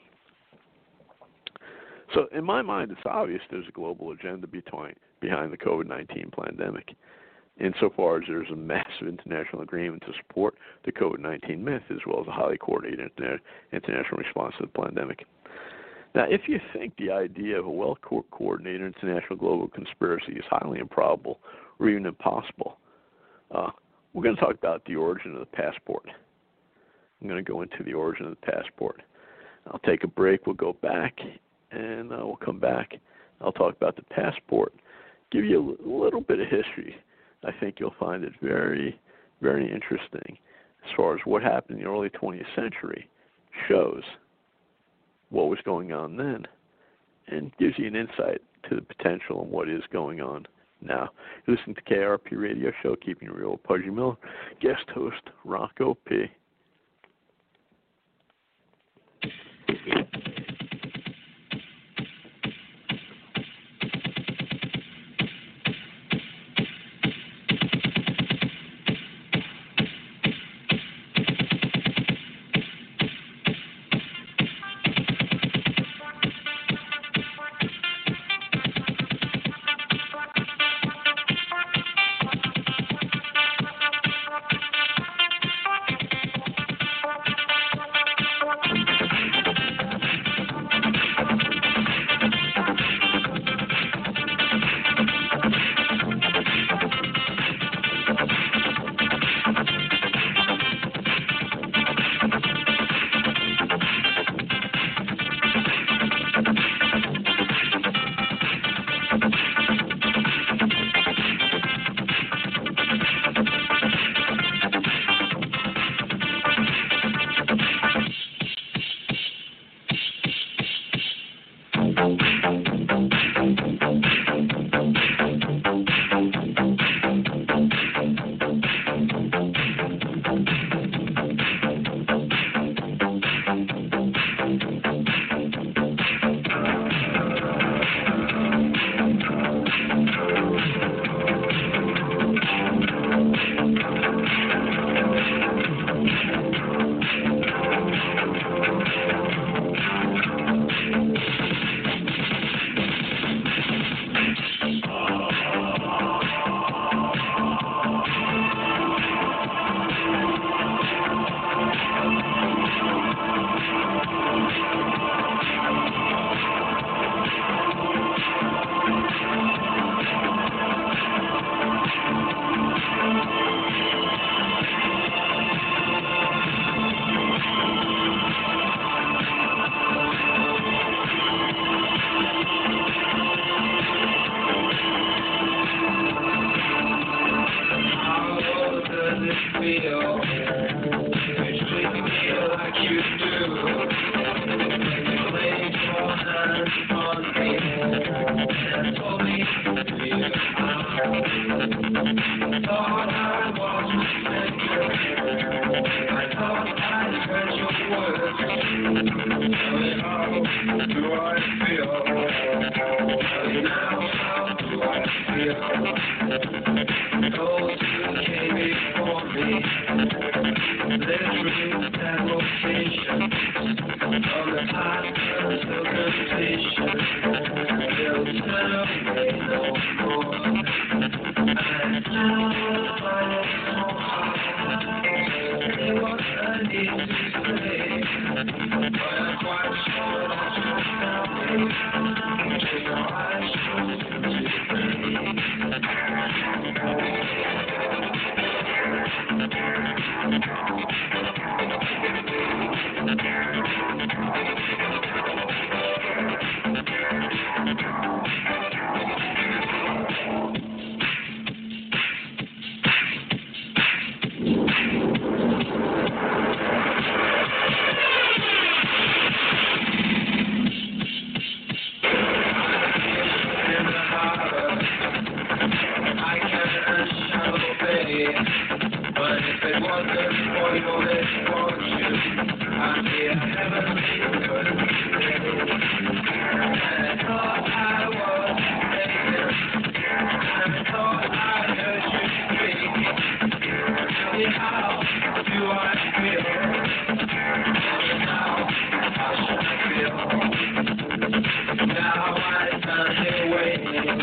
So in my mind, it's obvious there's a global agenda between, behind the COVID nineteen pandemic, insofar as there's a massive international agreement to support the COVID nineteen myth, as well as a highly coordinated international response to the pandemic. Now, if you think the idea of a well-coordinated international global conspiracy is highly improbable or even impossible, uh, we're going to talk about the origin of the passport. I'm going to go into the origin of the passport. I'll take a break. We'll go back, and uh, we'll come back. I'll talk about the passport, give you a little bit of history. I think you'll find it very, very interesting as far as what happened in the early twentieth century shows what was going on then and gives you an insight to the potential and what is going on now. You're listening to K R P Radio Show, Keeping It Real with Pudgy Miller, guest host Rocco P. feel, which make me feel like you do. You laid your hands on me and told me who you are. Thought I was mistaken. I thought I heard your words. Tell me how do I feel? Tell me now how do I feel? Those who came before me, their dreams and locations on the path to completion. They'll tell me no more. And now I know what I need to say, but I'm quite sure that you'll tell me. Just how I choose to be. But if it wasn't for your misfortune, I'd be a heavenly good. And I thought I was mistaken. And I thought I heard you speak. Tell me how do I feel? Tell me now, how should I feel? Now I stand here waiting.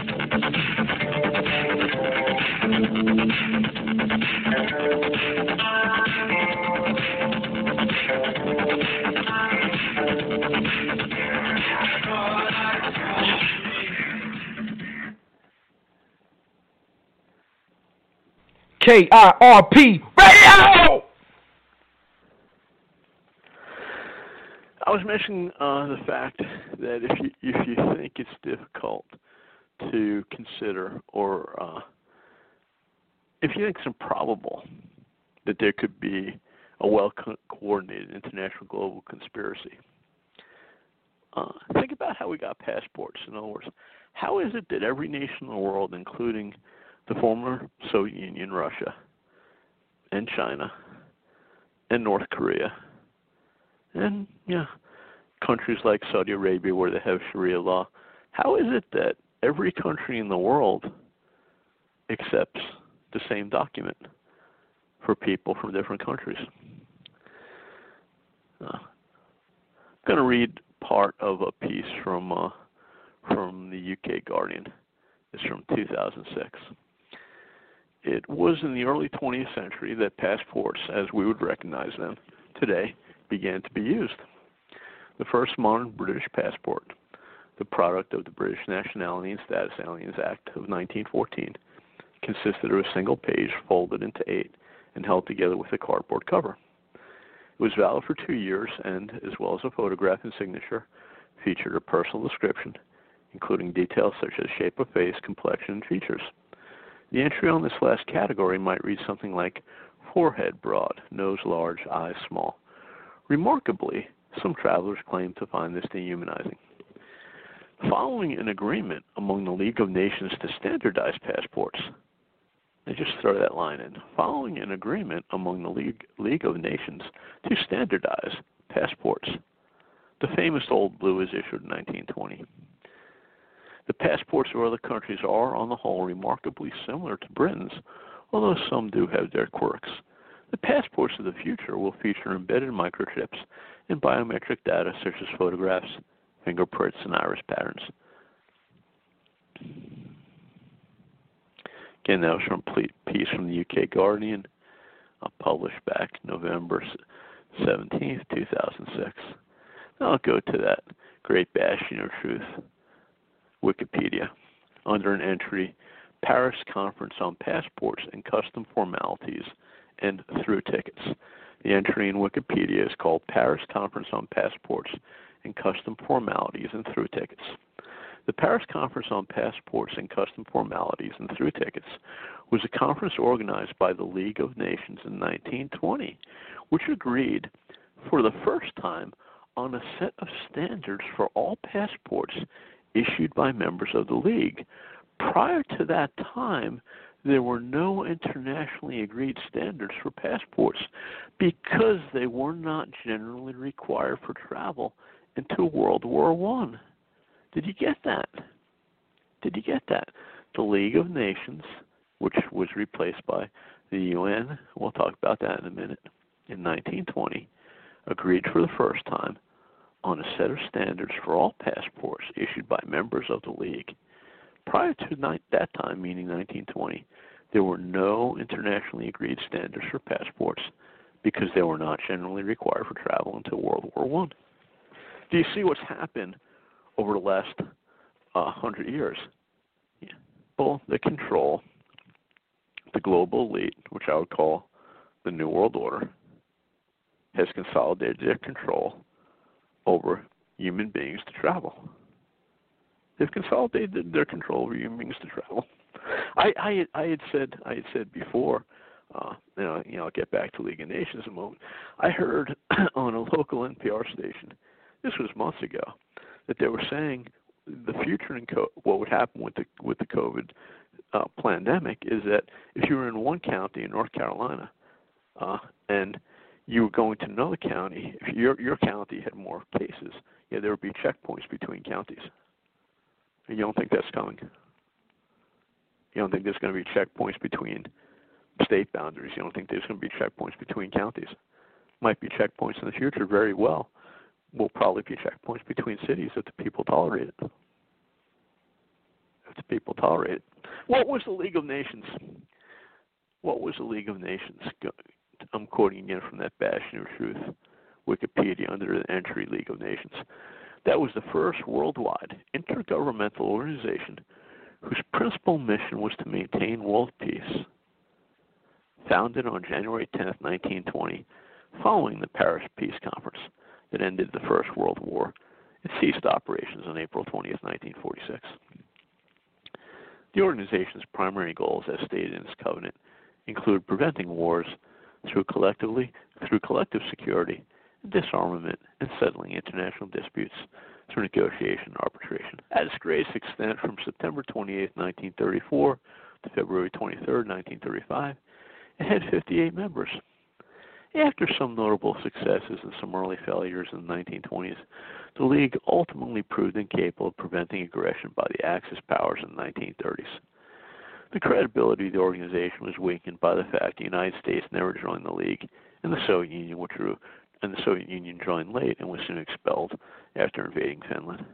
K I R P Radio! I was mentioning uh, the fact that if you if you think it's difficult to consider, or uh, if you think it's improbable that there could be a well-coordinated international global conspiracy, uh, think about how we got passports. In other words, how is it that every nation in the world, including the former Soviet Union, Russia, and China, and North Korea, and yeah, countries like Saudi Arabia where they have Sharia law, how is it that every country in the world accepts the same document for people from different countries? Uh, I'm going to read part of a piece from uh, from the U K Guardian. It's from two thousand six. It was in the early twentieth century that passports, as we would recognize them today, began to be used. The first modern British passport, the product of the British Nationality and Status Aliens Act of nineteen fourteen, consisted of a single page folded into eight and held together with a cardboard cover. It was valid for two years and, as well as a photograph and signature, featured a personal description, including details such as shape of face, complexion, and features. The entry on this last category might read something like forehead broad, nose large, eyes small. Remarkably, some travelers claim to find this dehumanizing. Following an agreement among the League of Nations to standardize passports, I just throw that line in. Following an agreement among the League, League of Nations to standardize passports, the famous Old Blue is issued in nineteen twenty. The passports of other countries are, on the whole, remarkably similar to Britain's, although some do have their quirks. The passports of the future will feature embedded microchips and biometric data such as photographs, fingerprints, and iris patterns. Again, that was from a piece from the U K Guardian, uh, published back November seventeenth, two thousand six. Now I'll go to that great bastion of truth, Wikipedia, under an entry, Paris Conference on Passports and Custom Formalities and Through Tickets. The entry in Wikipedia is called Paris Conference on Passports and Custom Formalities and Through Tickets. The Paris Conference on Passports and Custom Formalities and Through Tickets was a conference organized by the League of Nations in nineteen twenty, which agreed for the first time on a set of standards for all passports issued by members of the League. Prior to that time, there were no internationally agreed standards for passports because they were not generally required for travel until World War One. Did you get that? Did you get that? The League of Nations, which was replaced by the U N, we'll talk about that in a minute, in nineteen twenty, agreed for the first time on a set of standards for all passports issued by members of the League. Prior to ni- that time, meaning nineteen twenty, there were no internationally agreed standards for passports because they were not generally required for travel until World War One. Do you see what's happened over the last uh, hundred years? Yeah. Well, the control, the global elite, which I would call the New World Order, has consolidated their control over human beings to travel. They've consolidated their control over human beings to travel. I, I, I had said, I had said before, uh, you know, you know, I'll get back to League of Nations in a moment. I heard on a local N P R station, this was months ago, that they were saying the future in co- what would happen with the with the COVID uh, pandemic is that if you were in one county in North Carolina, uh, and you were going to another county, if your your county had more cases, yeah, there would be checkpoints between counties. And you don't think that's coming? You don't think there's going to be checkpoints between state boundaries? You don't think there's going to be checkpoints between counties? Might be checkpoints in the future, very well. Will probably be checkpoints between cities if the people tolerate it. If the people tolerate it. What was the League of Nations? What was the League of Nations? I'm quoting again from that Bastion of Truth Wikipedia under the entry League of Nations. That was the first worldwide intergovernmental organization whose principal mission was to maintain world peace. Founded on January tenth, nineteen twenty, following the Paris Peace Conference that ended the First World War, it ceased operations on April twentieth, nineteen forty-six. The organization's primary goals, as stated in its covenant, include preventing wars through collectively through collective security, disarmament, and settling international disputes through negotiation and arbitration. At its greatest extent, from September twenty-eighth, nineteen thirty-four to February twenty-third, nineteen thirty-five, it had fifty-eight members. After some notable successes and some early failures in the nineteen twenties, the League ultimately proved incapable of preventing aggression by the Axis powers in the nineteen thirties. The credibility of the organization was weakened by the fact the United States never joined the League, and the Soviet Union withdrew, and the Soviet Union joined late and was soon expelled after invading Finland.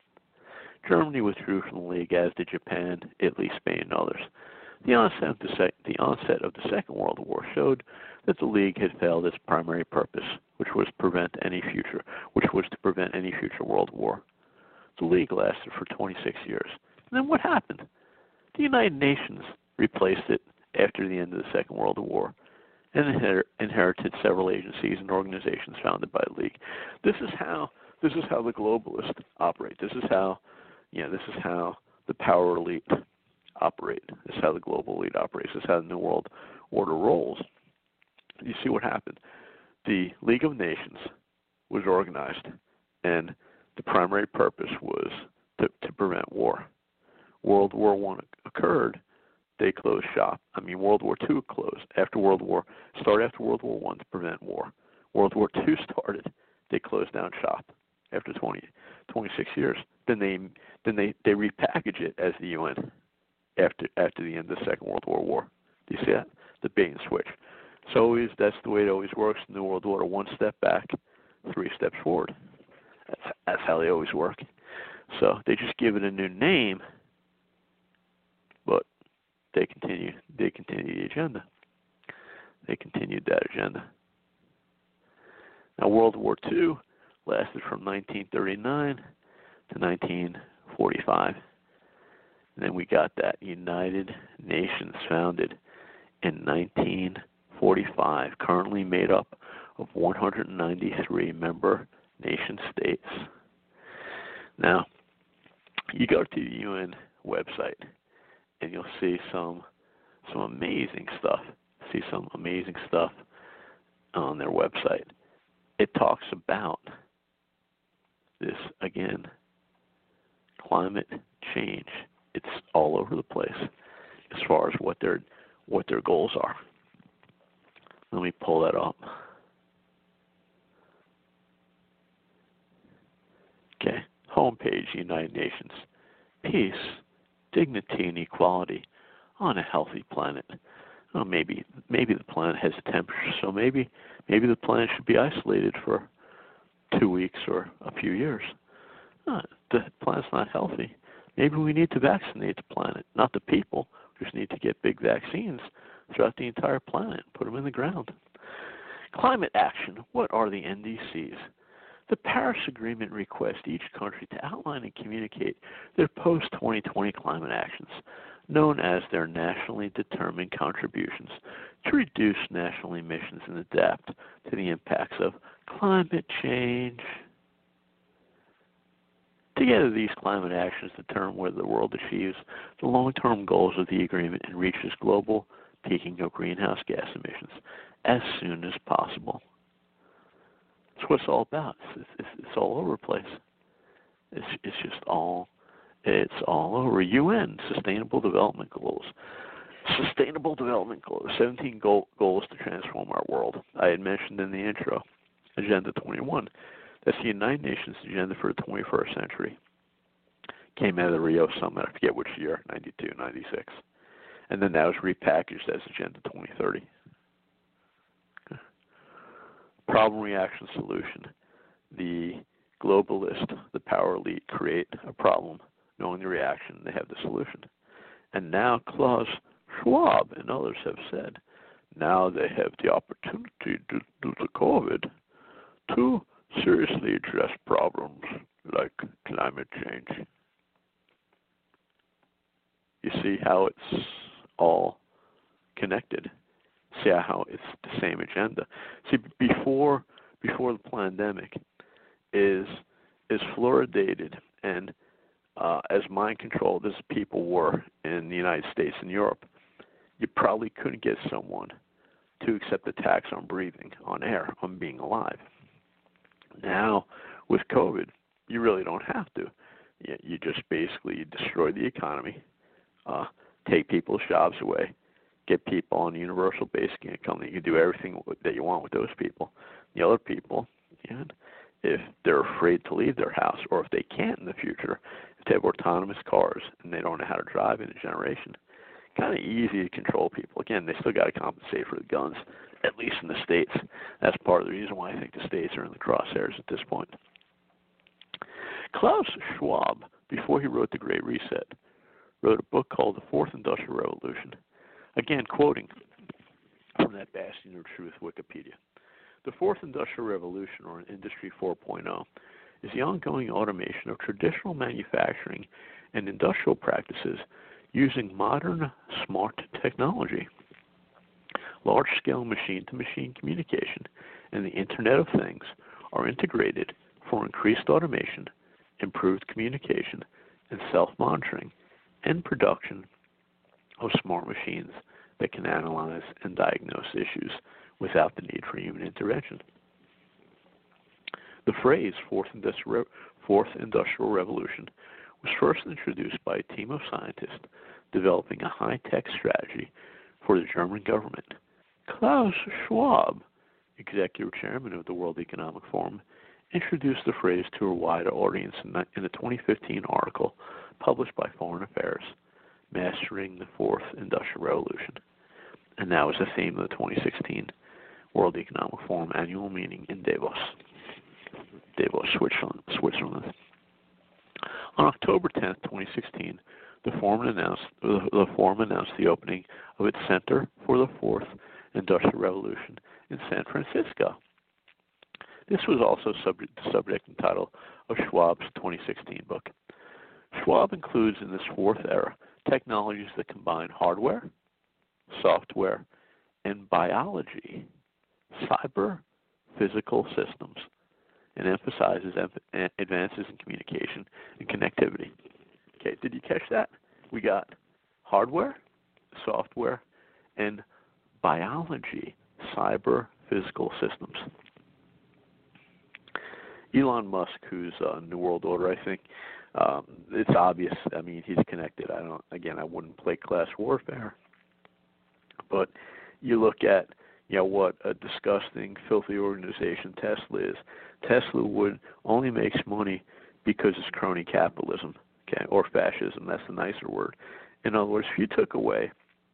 Germany withdrew from the League, as did Japan, Italy, Spain, and others. The onset of the, sec- the onset of the Second World War showed that the League had failed its primary purpose, which was prevent any future, which was to prevent any future world war. The League lasted for twenty-six years. And then what happened? The United Nations replaced it after the end of the Second World War, and inher- inherited several agencies and organizations founded by the League. This is how this is how the globalists operate. This is how, you know, this is how the power elite operate. This is how the global elite operates. This is how the New World Order rolls. You see what happened. The League of Nations was organized, and the primary purpose was to, to prevent war. World War One occurred, they closed shop. I mean, World War Two closed after World War, started after World War One to prevent war. World War Two started, they closed down shop after twenty, twenty-six years. Then they then they, they repackage it as the U N after after the end of the Second World War War. Do you see that? The bait and switch. So always, that's the way it always works in the New World Order. One step back, three steps forward. That's, that's how they always work. So they just give it a new name, but they continue they continue the agenda. They continued that agenda. Now, World War Two lasted from nineteen thirty-nine to nineteen forty-five. And then we got that United Nations founded in nineteen forty-five, currently made up of one hundred ninety-three member nation states. Now, You go to the U N website, and you'll see some some amazing stuff. See some amazing stuff on their website. It talks about this, again, climate change. It's all over the place as far as what their what their goals are. Let me pull that up. Okay, homepage, United Nations. Peace, dignity, and equality on a healthy planet. Well, maybe maybe the planet has a temperature, so maybe maybe the planet should be isolated for two weeks or a few years. Uh, the planet's not healthy. Maybe we need to vaccinate the planet, not the people. We just need to get big vaccines throughout the entire planet and put them in the ground. Climate action. What are the N D Cs? The Paris Agreement requests each country to outline and communicate their post twenty twenty climate actions, known as their nationally determined contributions, to reduce national emissions and adapt to the impacts of climate change. Together, these climate actions determine whether the world achieves the long-term goals of the agreement and reaches global peaking of greenhouse gas emissions as soon as possible. That's what it's all about. It's, it's, it's all over the place. It's, it's just all, it's all over. U N, Sustainable Development Goals. Sustainable Development Goals, seventeen goal, goals to transform our world. I had mentioned in the intro, Agenda twenty-one. That's the United Nations Agenda for the twenty-first century. Came out of the Rio Summit, I forget which year, ninety-two, ninety-six. And then that was repackaged as Agenda twenty thirty. Problem, reaction, solution. The globalist, the power elite, create a problem. Knowing the reaction, they have the solution. And now Klaus Schwab and others have said, now they have the opportunity due to COVID to seriously address problems like climate change. You see how it's all connected. See how it's the same agenda. See, before before the pandemic, is as fluoridated and uh, as mind-controlled as people were in the United States and Europe, you probably couldn't get someone to accept a tax on breathing, on air, on being alive. Now, with COVID, you really don't have to. You, you just basically destroy the economy, uh, take people's jobs away, get people on universal basic income. You can do everything that you want with those people. The other people, and if they're afraid to leave their house, or if they can't in the future, if they have autonomous cars and they don't know how to drive in a generation, kind of easy to control people. Again, they still got to compensate for the guns, at least in the States. That's part of the reason why I think the States are in the crosshairs at this point. Klaus Schwab, before he wrote The Great Reset, wrote a book called The Fourth Industrial Revolution. Again, quoting from that bastion of truth, Wikipedia. The Fourth Industrial Revolution, or Industry four point oh, is the ongoing automation of traditional manufacturing and industrial practices using modern, smart technology. Large-scale machine-to-machine communication and the Internet of Things are integrated for increased automation, improved communication, and self-monitoring and production of smart machines that can analyze and diagnose issues without the need for human intervention. The phrase Fourth Industrial, Fourth Industrial Revolution was first introduced by a team of scientists developing a high-tech strategy for the German government. Klaus Schwab, executive chairman of the World Economic Forum, introduced the phrase to a wider audience in a twenty fifteen article published by Foreign Affairs, Mastering the Fourth Industrial Revolution. And that was the theme of the twenty sixteen World Economic Forum annual meeting in Davos, Davos, Switzerland. Switzerland. On October tenth, twenty sixteen, the forum announced the forum announced the opening of its Center for the Fourth Industrial Revolution in San Francisco. This was also subject, the subject and title of Schwab's twenty sixteen book. Schwab includes in this fourth era technologies that combine hardware, software, and biology, cyber physical systems, and emphasizes advances in communication and connectivity. Okay, did you catch that? We got hardware, software, and biology, cyber physical systems. Elon Musk, who's uh, New World Order, I think, um, it's obvious. I mean, he's connected. I don't. Again, I wouldn't play class warfare, but you look at, you know, what a disgusting, filthy organization Tesla is. Tesla would only makes money because it's crony capitalism, okay, or fascism. That's the nicer word. In other words, if you took away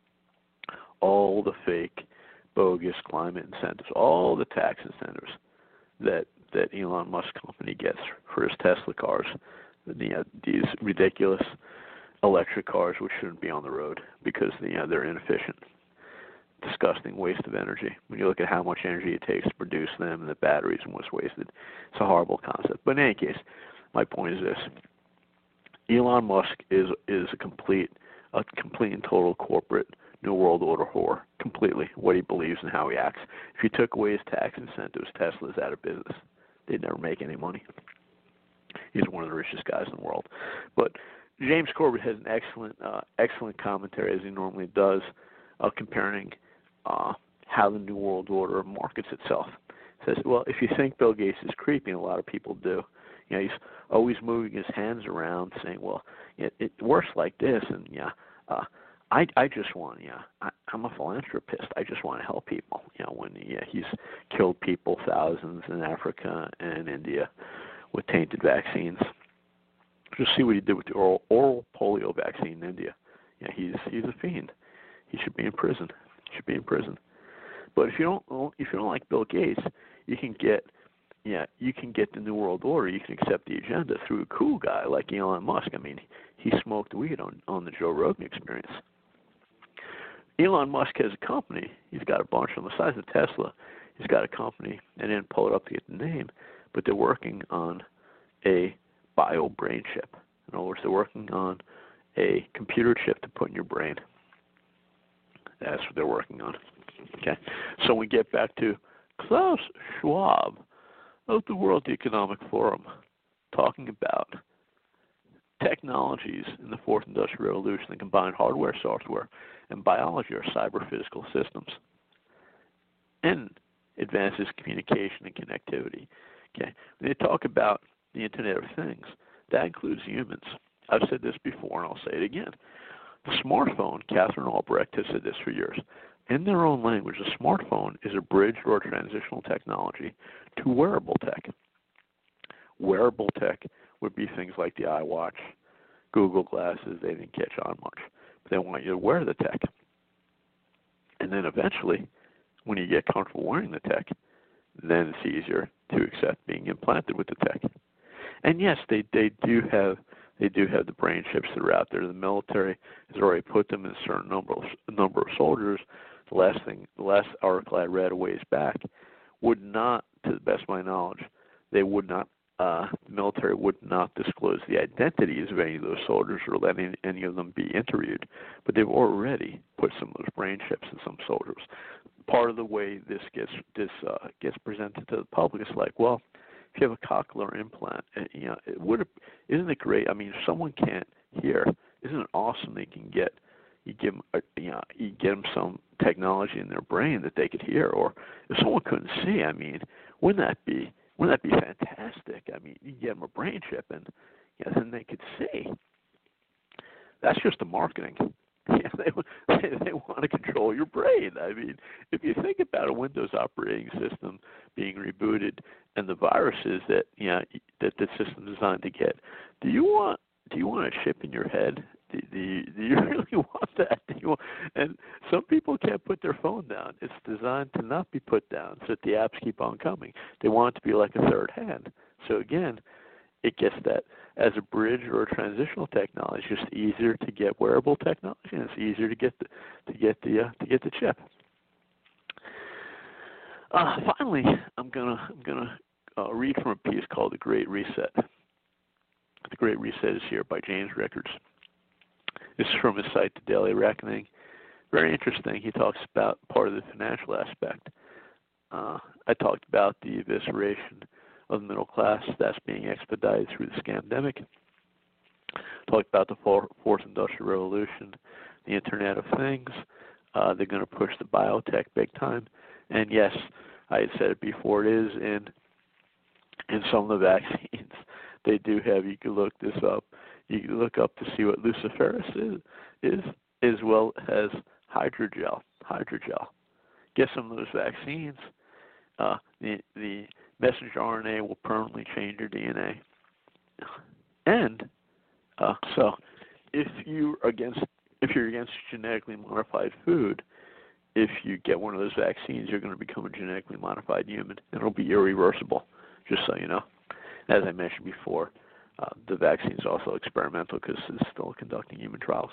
all the fake, bogus climate incentives, all the tax incentives that that Elon Musk company gets for his Tesla cars, you know, these ridiculous electric cars which shouldn't be on the road because, you know, they're inefficient, disgusting waste of energy. When you look at how much energy it takes to produce them and the batteries and what's wasted, it's a horrible concept. But in any case, my point is this: Elon Musk is is a complete a complete and total corporate New World Order whore, completely, what he believes and how he acts. If you took away his tax incentives, Tesla's out of business. They'd never make any money. He's one of the richest guys in the world. But James Corbett has an excellent uh, excellent commentary, as he normally does, uh, comparing uh, how the New World Order markets itself. He says, well, if you think Bill Gates is creepy, and a lot of people do, you know, he's always moving his hands around saying, well, it, it works like this, and yeah, uh, I I just want, yeah, I, I'm a philanthropist. I just want to help people. You know, when yeah, he's killed people, thousands in Africa and India with tainted vaccines. Just see what he did with the oral, oral polio vaccine in India. Yeah, he's he's a fiend. He should be in prison. He should be in prison. But if you don't if you don't like Bill Gates, you can get yeah you can get the New World Order. You can accept the agenda through a cool guy like Elon Musk. I mean, he smoked weed on on the Joe Rogan Experience. Elon Musk has a company. He's got a bunch on the size of Tesla. He's got a company, and didn't pull it up to get the name, but they're working on a bio brain chip. In other words, they're working on a computer chip to put in your brain. That's what they're working on. Okay, so we get back to Klaus Schwab of the World Economic Forum talking about technologies in the fourth industrial revolution that combine hardware, software, and biology, or cyber physical systems, and advances communication and connectivity. Okay, when they talk about the Internet of Things, that includes humans. I've said this before, and I'll say it again. The smartphone, Catherine Albrecht has said this for years. In their own language, a smartphone is a bridge or a transitional technology to wearable tech. Wearable tech would be things like the iWatch, Google Glasses. They didn't catch on much, but they want you to wear the tech. And then eventually, when you get comfortable wearing the tech, then it's easier to accept being implanted with the tech. And yes, they, they do have they do have the brain chips that are out there. The military has already put them in a certain number of, number of soldiers. The last thing, the last article I read a ways back would not, to the best of my knowledge, they would not. Uh, the military would not disclose the identities of any of those soldiers or let any, any of them be interviewed. But they've already put some of those brain chips in some soldiers. Part of the way this gets this uh, gets presented to the public is like, well, if you have a cochlear implant, you know, it would isn't it great? I mean, if someone can't hear, isn't it awesome they can get you give them a, you know you get them some technology in their brain that they could hear, or if someone couldn't see, I mean, wouldn't that be wouldn't that be fantastic? I mean, you get them a brain chip and yeah, then they could see. That's just the marketing. Yeah, they, they they want to control your brain. I mean, if you think about a Windows operating system being rebooted and the viruses that you know that the system is designed to get, do you want do you want a chip in your head? Do, do, you, do you really want that? Do you want, and some people can't put their phone down. It's designed to not be put down, so that the apps keep on coming. They want it to be like a third hand. So again, it gets that as a bridge or a transitional technology. It's just easier to get wearable technology, and it's easier to get the to get the uh, to get the chip. Uh, finally, I'm gonna I'm gonna uh, read from a piece called "The Great Reset." The Great Reset is here by James Rickards. This is from his site, The Daily Reckoning. Very interesting. He talks about part of the financial aspect. Uh, I talked about the evisceration of the middle class that's being expedited through the scamdemic. talked about the fourth industrial revolution, the Internet of Things. Uh, they're going to push the biotech big time. And yes, I had said it before, it is in in some of the vaccines. They do have, you can look this up, you can look up to see what luciferase is, is as well as hydrogel. Hydrogel. Get some of those vaccines. Uh, the, the messenger R N A will permanently change your D N A. And uh, so if you're against if you're against genetically modified food, if you get one of those vaccines, you're going to become a genetically modified human. It'll be irreversible, just so you know. As I mentioned before, uh, the vaccine is also experimental because it's still conducting human trials.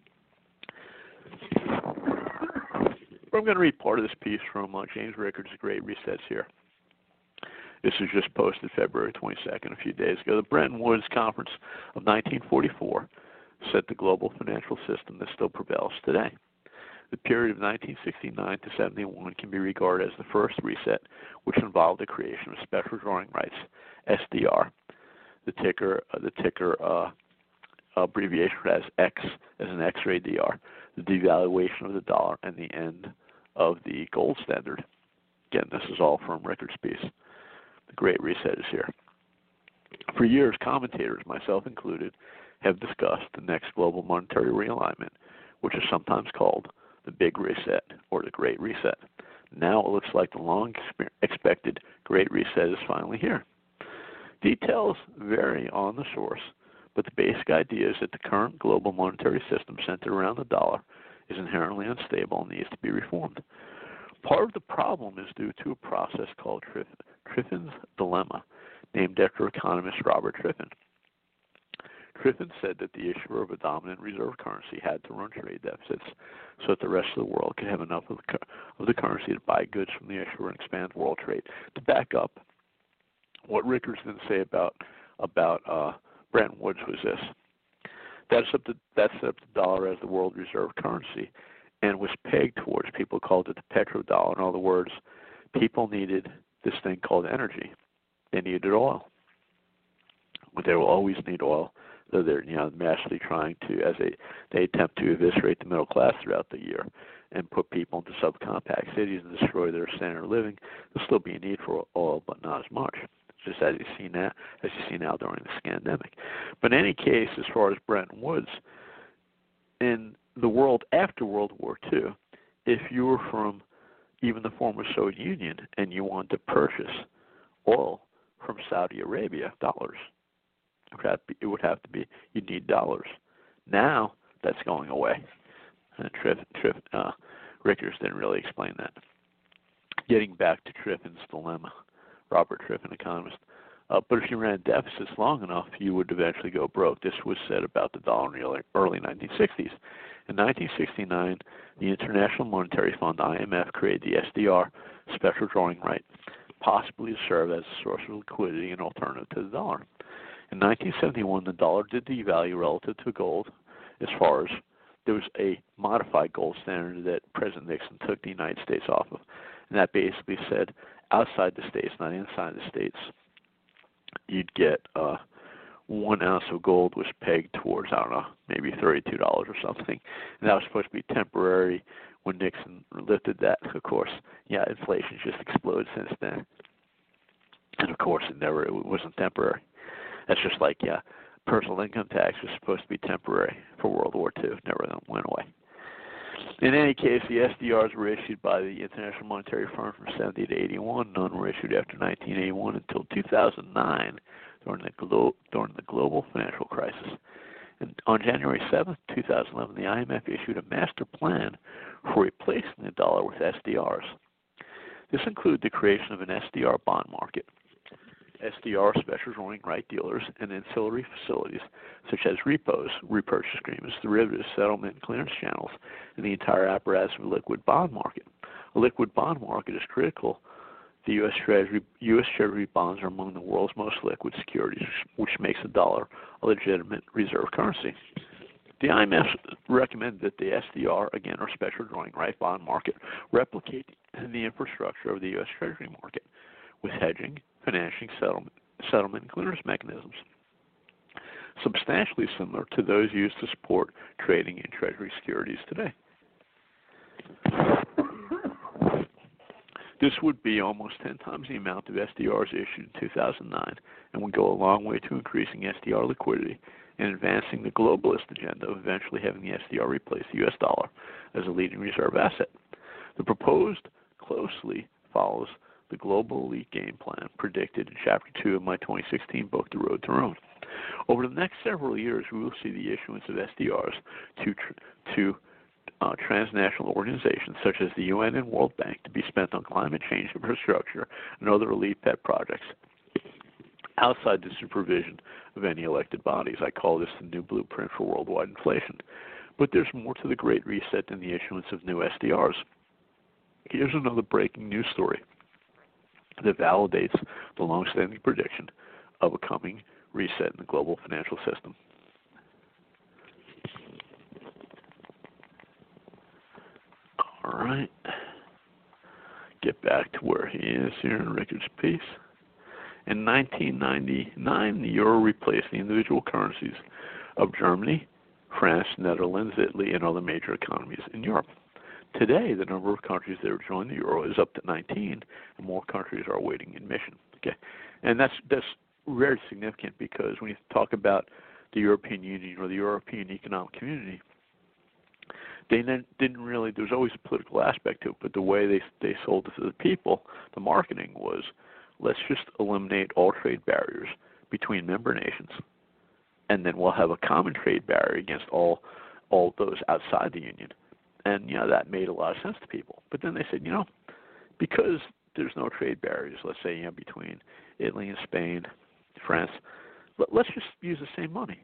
I'm going to read part of this piece from uh, James Rickards' Great Resets here. This was just posted February twenty-second, a few days ago. The Bretton Woods Conference of nineteen forty-four set the global financial system that still prevails today. The period of nineteen sixty-nine to seventy-one can be regarded as the first reset, which involved the creation of special drawing rights, S D R. The ticker, uh, the ticker uh, abbreviation has X as an X-ray D R, the devaluation of the dollar, and the end of the gold standard. Again, this is all from Rickards' piece. The Great Reset is here. For years, commentators, myself included, have discussed the next global monetary realignment, which is sometimes called the Big Reset or the Great Reset. Now it looks like the long-expected Great Reset is finally here. Details vary on the source, but the basic idea is that the current global monetary system centered around the dollar is inherently unstable and needs to be reformed. Part of the problem is due to a process called Triffin's Dilemma, named after economist Robert Triffin. Triffin said that the issuer of a dominant reserve currency had to run trade deficits so that the rest of the world could have enough of the, of the currency to buy goods from the issuer and expand world trade. To back up, what Rickards didn't say about about uh, Bretton Woods was this. That set, up the, that set up the dollar as the world reserve currency and was pegged towards, people called it the petrodollar. In other words, people needed this thing called energy. They needed oil. They will always need oil, though they're you know massively trying to, as they they attempt to eviscerate the middle class throughout the year and put people into subcompact cities and destroy their standard of living. There'll still be a need for oil, but not as much. Just as you see now, as you see now during this pandemic. But in any case, as far as Bretton Woods, in the world after World War Two, if you were from even the former Soviet Union and you wanted to purchase oil from Saudi Arabia, dollars, it would have to be, it would have to be you'd need dollars. Now that's going away. And Triff, Triff, uh, Rickards didn't really explain that. Getting back to Triffin's Dilemma, Robert Triffin, economist. Uh, but if you ran deficits long enough, you would eventually go broke. This was said about the dollar in the early, early nineteen sixties. In nineteen sixty-nine, the International Monetary Fund, I M F, created the S D R, special drawing right, possibly to serve as a source of liquidity and alternative to the dollar. In nineteen seventy-one, the dollar did devalue relative to gold as far as there was a modified gold standard that President Nixon took the United States off of. And that basically said outside the states, not inside the states, you'd get uh, one ounce of gold was pegged towards, I don't know, maybe thirty-two dollars or something. And that was supposed to be temporary. When Nixon lifted that, of course, yeah, inflation just exploded since then. And of course, it never, it wasn't temporary. That's just like, yeah, personal income tax was supposed to be temporary for World War Two. It never went away. In any case, the S D Rs were issued by the International Monetary Fund from seventy to eighty-one. None were issued after nineteen eighty-one until two thousand nine during the, glo- during the global financial crisis. And on January seventh, two thousand eleven, the I M F issued a master plan for replacing the dollar with S D Rs. This included the creation of an S D R bond market. S D R special drawing right dealers and ancillary facilities such as repos, repurchase agreements, derivatives, settlement, and clearance channels, and the entire apparatus of a liquid bond market. A liquid bond market is critical. The U S Treasury, U S Treasury bonds are among the world's most liquid securities, which makes the dollar a legitimate reserve currency. The I M F recommended that the S D R, again, or special drawing right bond market, replicate the infrastructure of the U S Treasury market with hedging, financing, settlement, settlement and clearance mechanisms. substantially similar to those used to support trading in Treasury securities today. This would be almost ten times the amount of S D Rs issued in two thousand nine and would go a long way to increasing S D R liquidity and advancing the globalist agenda of eventually having the S D R replace the U S dollar as a leading reserve asset. The proposed closely follows the global elite game plan predicted in Chapter two of my twenty sixteen book, The Road to Rome. Over the next several years, we will see the issuance of S D Rs to tr- to uh, transnational organizations such as the U N and World Bank to be spent on climate change infrastructure and other elite pet projects outside the supervision of any elected bodies. I call this the new blueprint for worldwide inflation. But there's more to the Great Reset than the issuance of new S D Rs. Here's another breaking news story that validates the long-standing prediction of a coming reset in the global financial system. All right. Get back to where he is here in Rickard's piece. In nineteen ninety-nine, the euro replaced the individual currencies of Germany, France, Netherlands, Italy, and other major economies in Europe. Today, the number of countries that have joined the euro is up to nineteen, and more countries are awaiting admission. Okay, and that's that's very significant because when you talk about the European Union or the European Economic Community, they didn't really. There was always a political aspect to it, but the way they they sold it to the people, the marketing was, let's just eliminate all trade barriers between member nations, and then we'll have a common trade barrier against all all those outside the union. And, you know, that made a lot of sense to people. But then they said, you know, because there's no trade barriers, let's say, you know, between Italy and Spain, France, let, let's just use the same money.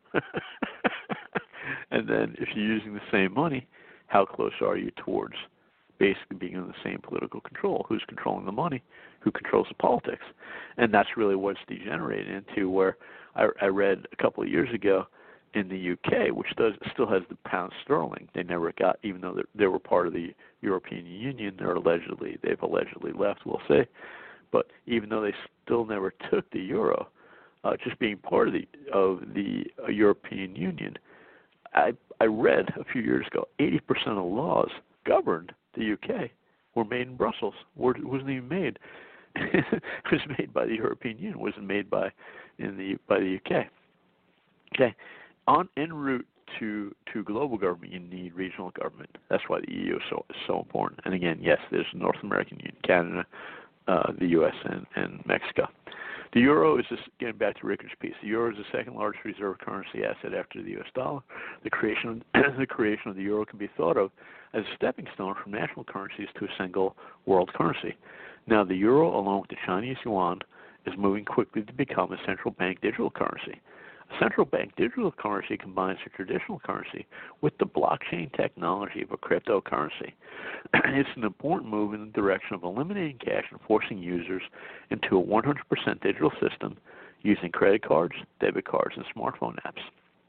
And then if you're using the same money, how close are you towards basically being in the same political control? Who's controlling the money? Who controls the politics? And that's really what's degenerated into, where I, I read a couple of years ago in the U K, which does still has the pound sterling. They never got, even though they were part of the European Union, they're allegedly, they've allegedly left, we'll say. But even though they still never took the euro, uh, just being part of the of the uh, European Union, I I read a few years ago, eighty percent of laws governed the U K were made in Brussels. It wasn't even made. It was made by the European Union. It wasn't made by in the by the U K. Okay. On en route to, to global government, you need regional government. That's why the E U is so is so important. And again, yes, there's North American Union, Canada, uh, the U S, and, and Mexico. The euro is just, getting back to Rickard's piece. The euro is the second largest reserve currency asset after the U S dollar. The creation of, the creation of the euro can be thought of as a stepping stone from national currencies to a single world currency. Now, the euro, along with the Chinese yuan, is moving quickly to become a central bank digital currency. A central bank digital currency combines a traditional currency with the blockchain technology of a cryptocurrency. It's an important move in the direction of eliminating cash and forcing users into a one hundred percent digital system using credit cards, debit cards, and smartphone apps.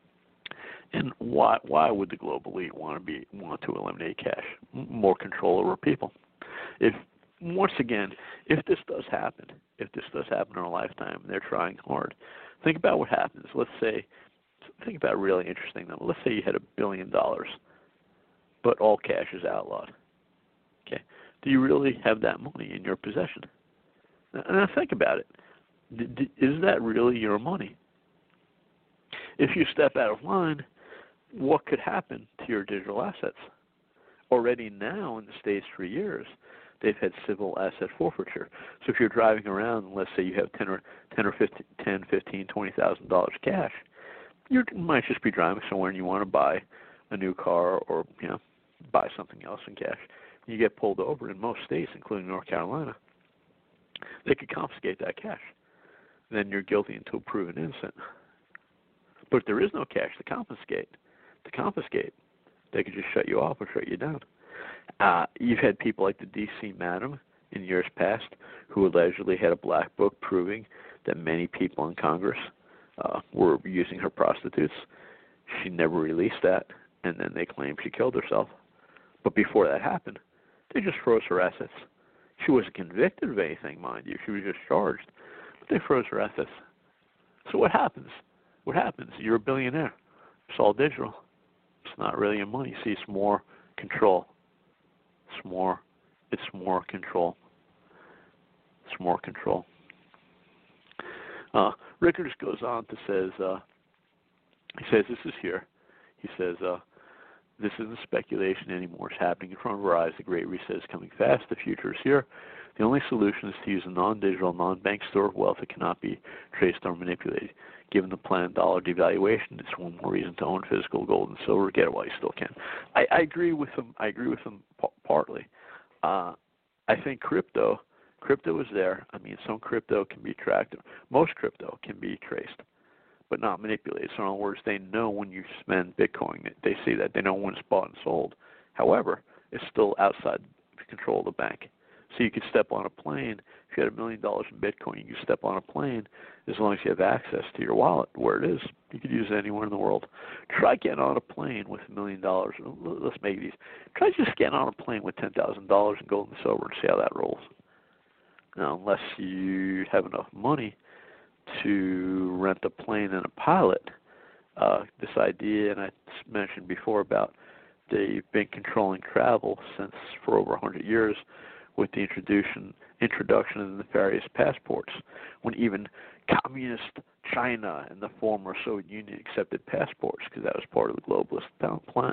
And why why would the global elite want to be want to eliminate cash? More control over people. If once again, if this does happen, if this does happen in our lifetime, they're trying hard. Think about what happens. Let's say, think about a really interesting number. Let's say you had a billion dollars, but all cash is outlawed. Okay, do you really have that money in your possession? Now think about it. Is that really your money? If you step out of line, what could happen to your digital assets? Already now in the States for years, they've had civil asset forfeiture. So if you're driving around, and let's say you have ten or ten or fifteen, ten, fifteen, twenty thousand dollars cash, you might just be driving somewhere and you want to buy a new car or you know buy something else in cash. You get pulled over in most states, including North Carolina. They could confiscate that cash. Then you're guilty until proven innocent. But if there is no cash to confiscate, to confiscate, they could just shut you off or shut you down. Uh, you've had people like the D C Madam in years past who allegedly had a black book proving that many people in Congress uh, were using her prostitutes. She never released that, and then they claimed she killed herself. But before that happened, they just froze her assets. She wasn't convicted of anything, mind you. She was just charged, but they froze her assets. So what happens? what happens? You're a billionaire. It's all digital. It's not really your money. See, it's more control. It's more, it's more control. It's more control. Uh, Rickards goes on to says, uh, he says, this is here. He says, uh, this isn't speculation anymore. It's happening in front of our eyes. The Great Reset is coming fast. The future is here. The only solution is to use a non-digital, non-bank store of wealth that cannot be traced or manipulated. Given the planned dollar devaluation, it's one more reason to own physical gold and silver. Get it while you still can. I, I agree with him. I agree with him p- partly. Uh, I think crypto, crypto is there. I mean, some crypto can be tracked. Most crypto can be traced, but not manipulated. So in other words, they know when you spend Bitcoin. They see that. They know when it's bought and sold. However, it's still outside the control of the bank. So you could step on a plane. If you had a million dollars in Bitcoin, you could step on a plane as long as you have access to your wallet where it is. You could use it anywhere in the world. Try getting on a plane with a million dollars. Let's make it easy. Try just getting on a plane with ten thousand dollars in gold and silver and see how that rolls. Now, unless you have enough money to rent a plane and a pilot, uh, this idea, and I mentioned before about they've been controlling travel since for over one hundred years with the introduction introduction of the nefarious passports, when even communist China and the former Soviet Union accepted passports because that was part of the globalist plan.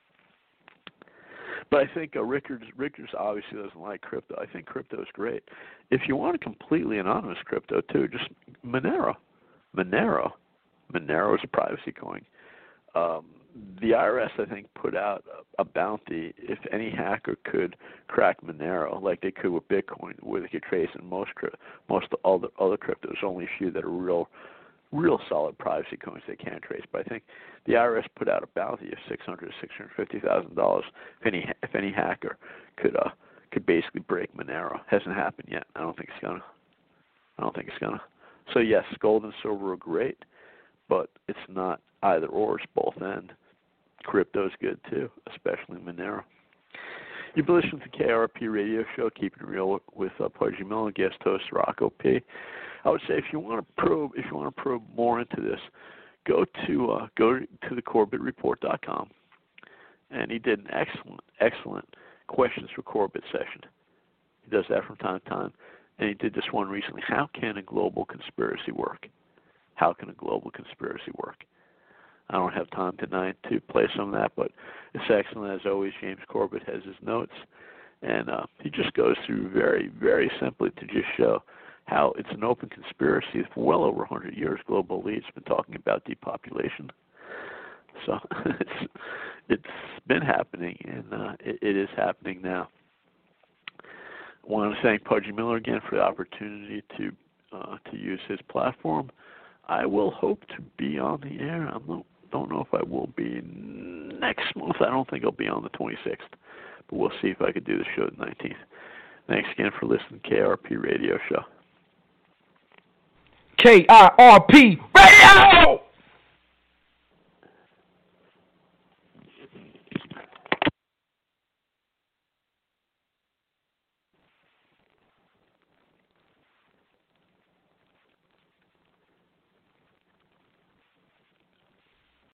But I think uh, Rickards, Rickards obviously doesn't like crypto. I think crypto is great. If you want a completely anonymous crypto too, just Monero. Monero. Monero is a privacy coin. Um, the I R S, I think, put out a, a bounty if any hacker could crack Monero, like they could with Bitcoin, where they could trace in most most all the other cryptos. Only a few that are real, real solid privacy coins they can't trace. But I think the I R S put out a bounty of six hundred, six hundred fifty thousand dollars if any if any hacker could uh could basically break Monero. Hasn't happened yet. I don't think it's gonna. I don't think it's gonna. So yes, gold and silver are great, but it's not either or. It's both end. Crypto's good too, especially Monero. You've been listening to the K R P radio show, Keeping It Real with uh, Pudgy Miller, guest host Rocco P. I would say if you want to probe, if you want to probe more into this, go to uh, go to the Corbett Report dot com, and he did an excellent, excellent questions for Corbett session. He does that from time to time, and he did this one recently. How can a global conspiracy work? How can a global conspiracy work? I don't have time tonight to play some of that, but it's excellent. As always, James Corbett has his notes, and uh, he just goes through very, very simply to just show how it's an open conspiracy for well over one hundred years. Global elites been talking about depopulation. So it's it's been happening, and uh, it, it is happening now. I want to thank Pudgy Miller again for the opportunity to uh, to use his platform. I will hope to be on the air. I don't, don't know if I will be next month. I don't think I'll be on the twenty-sixth, but we'll see if I could do the show the nineteenth. Thanks again for listening to K R P Radio Show. K I R P Radio!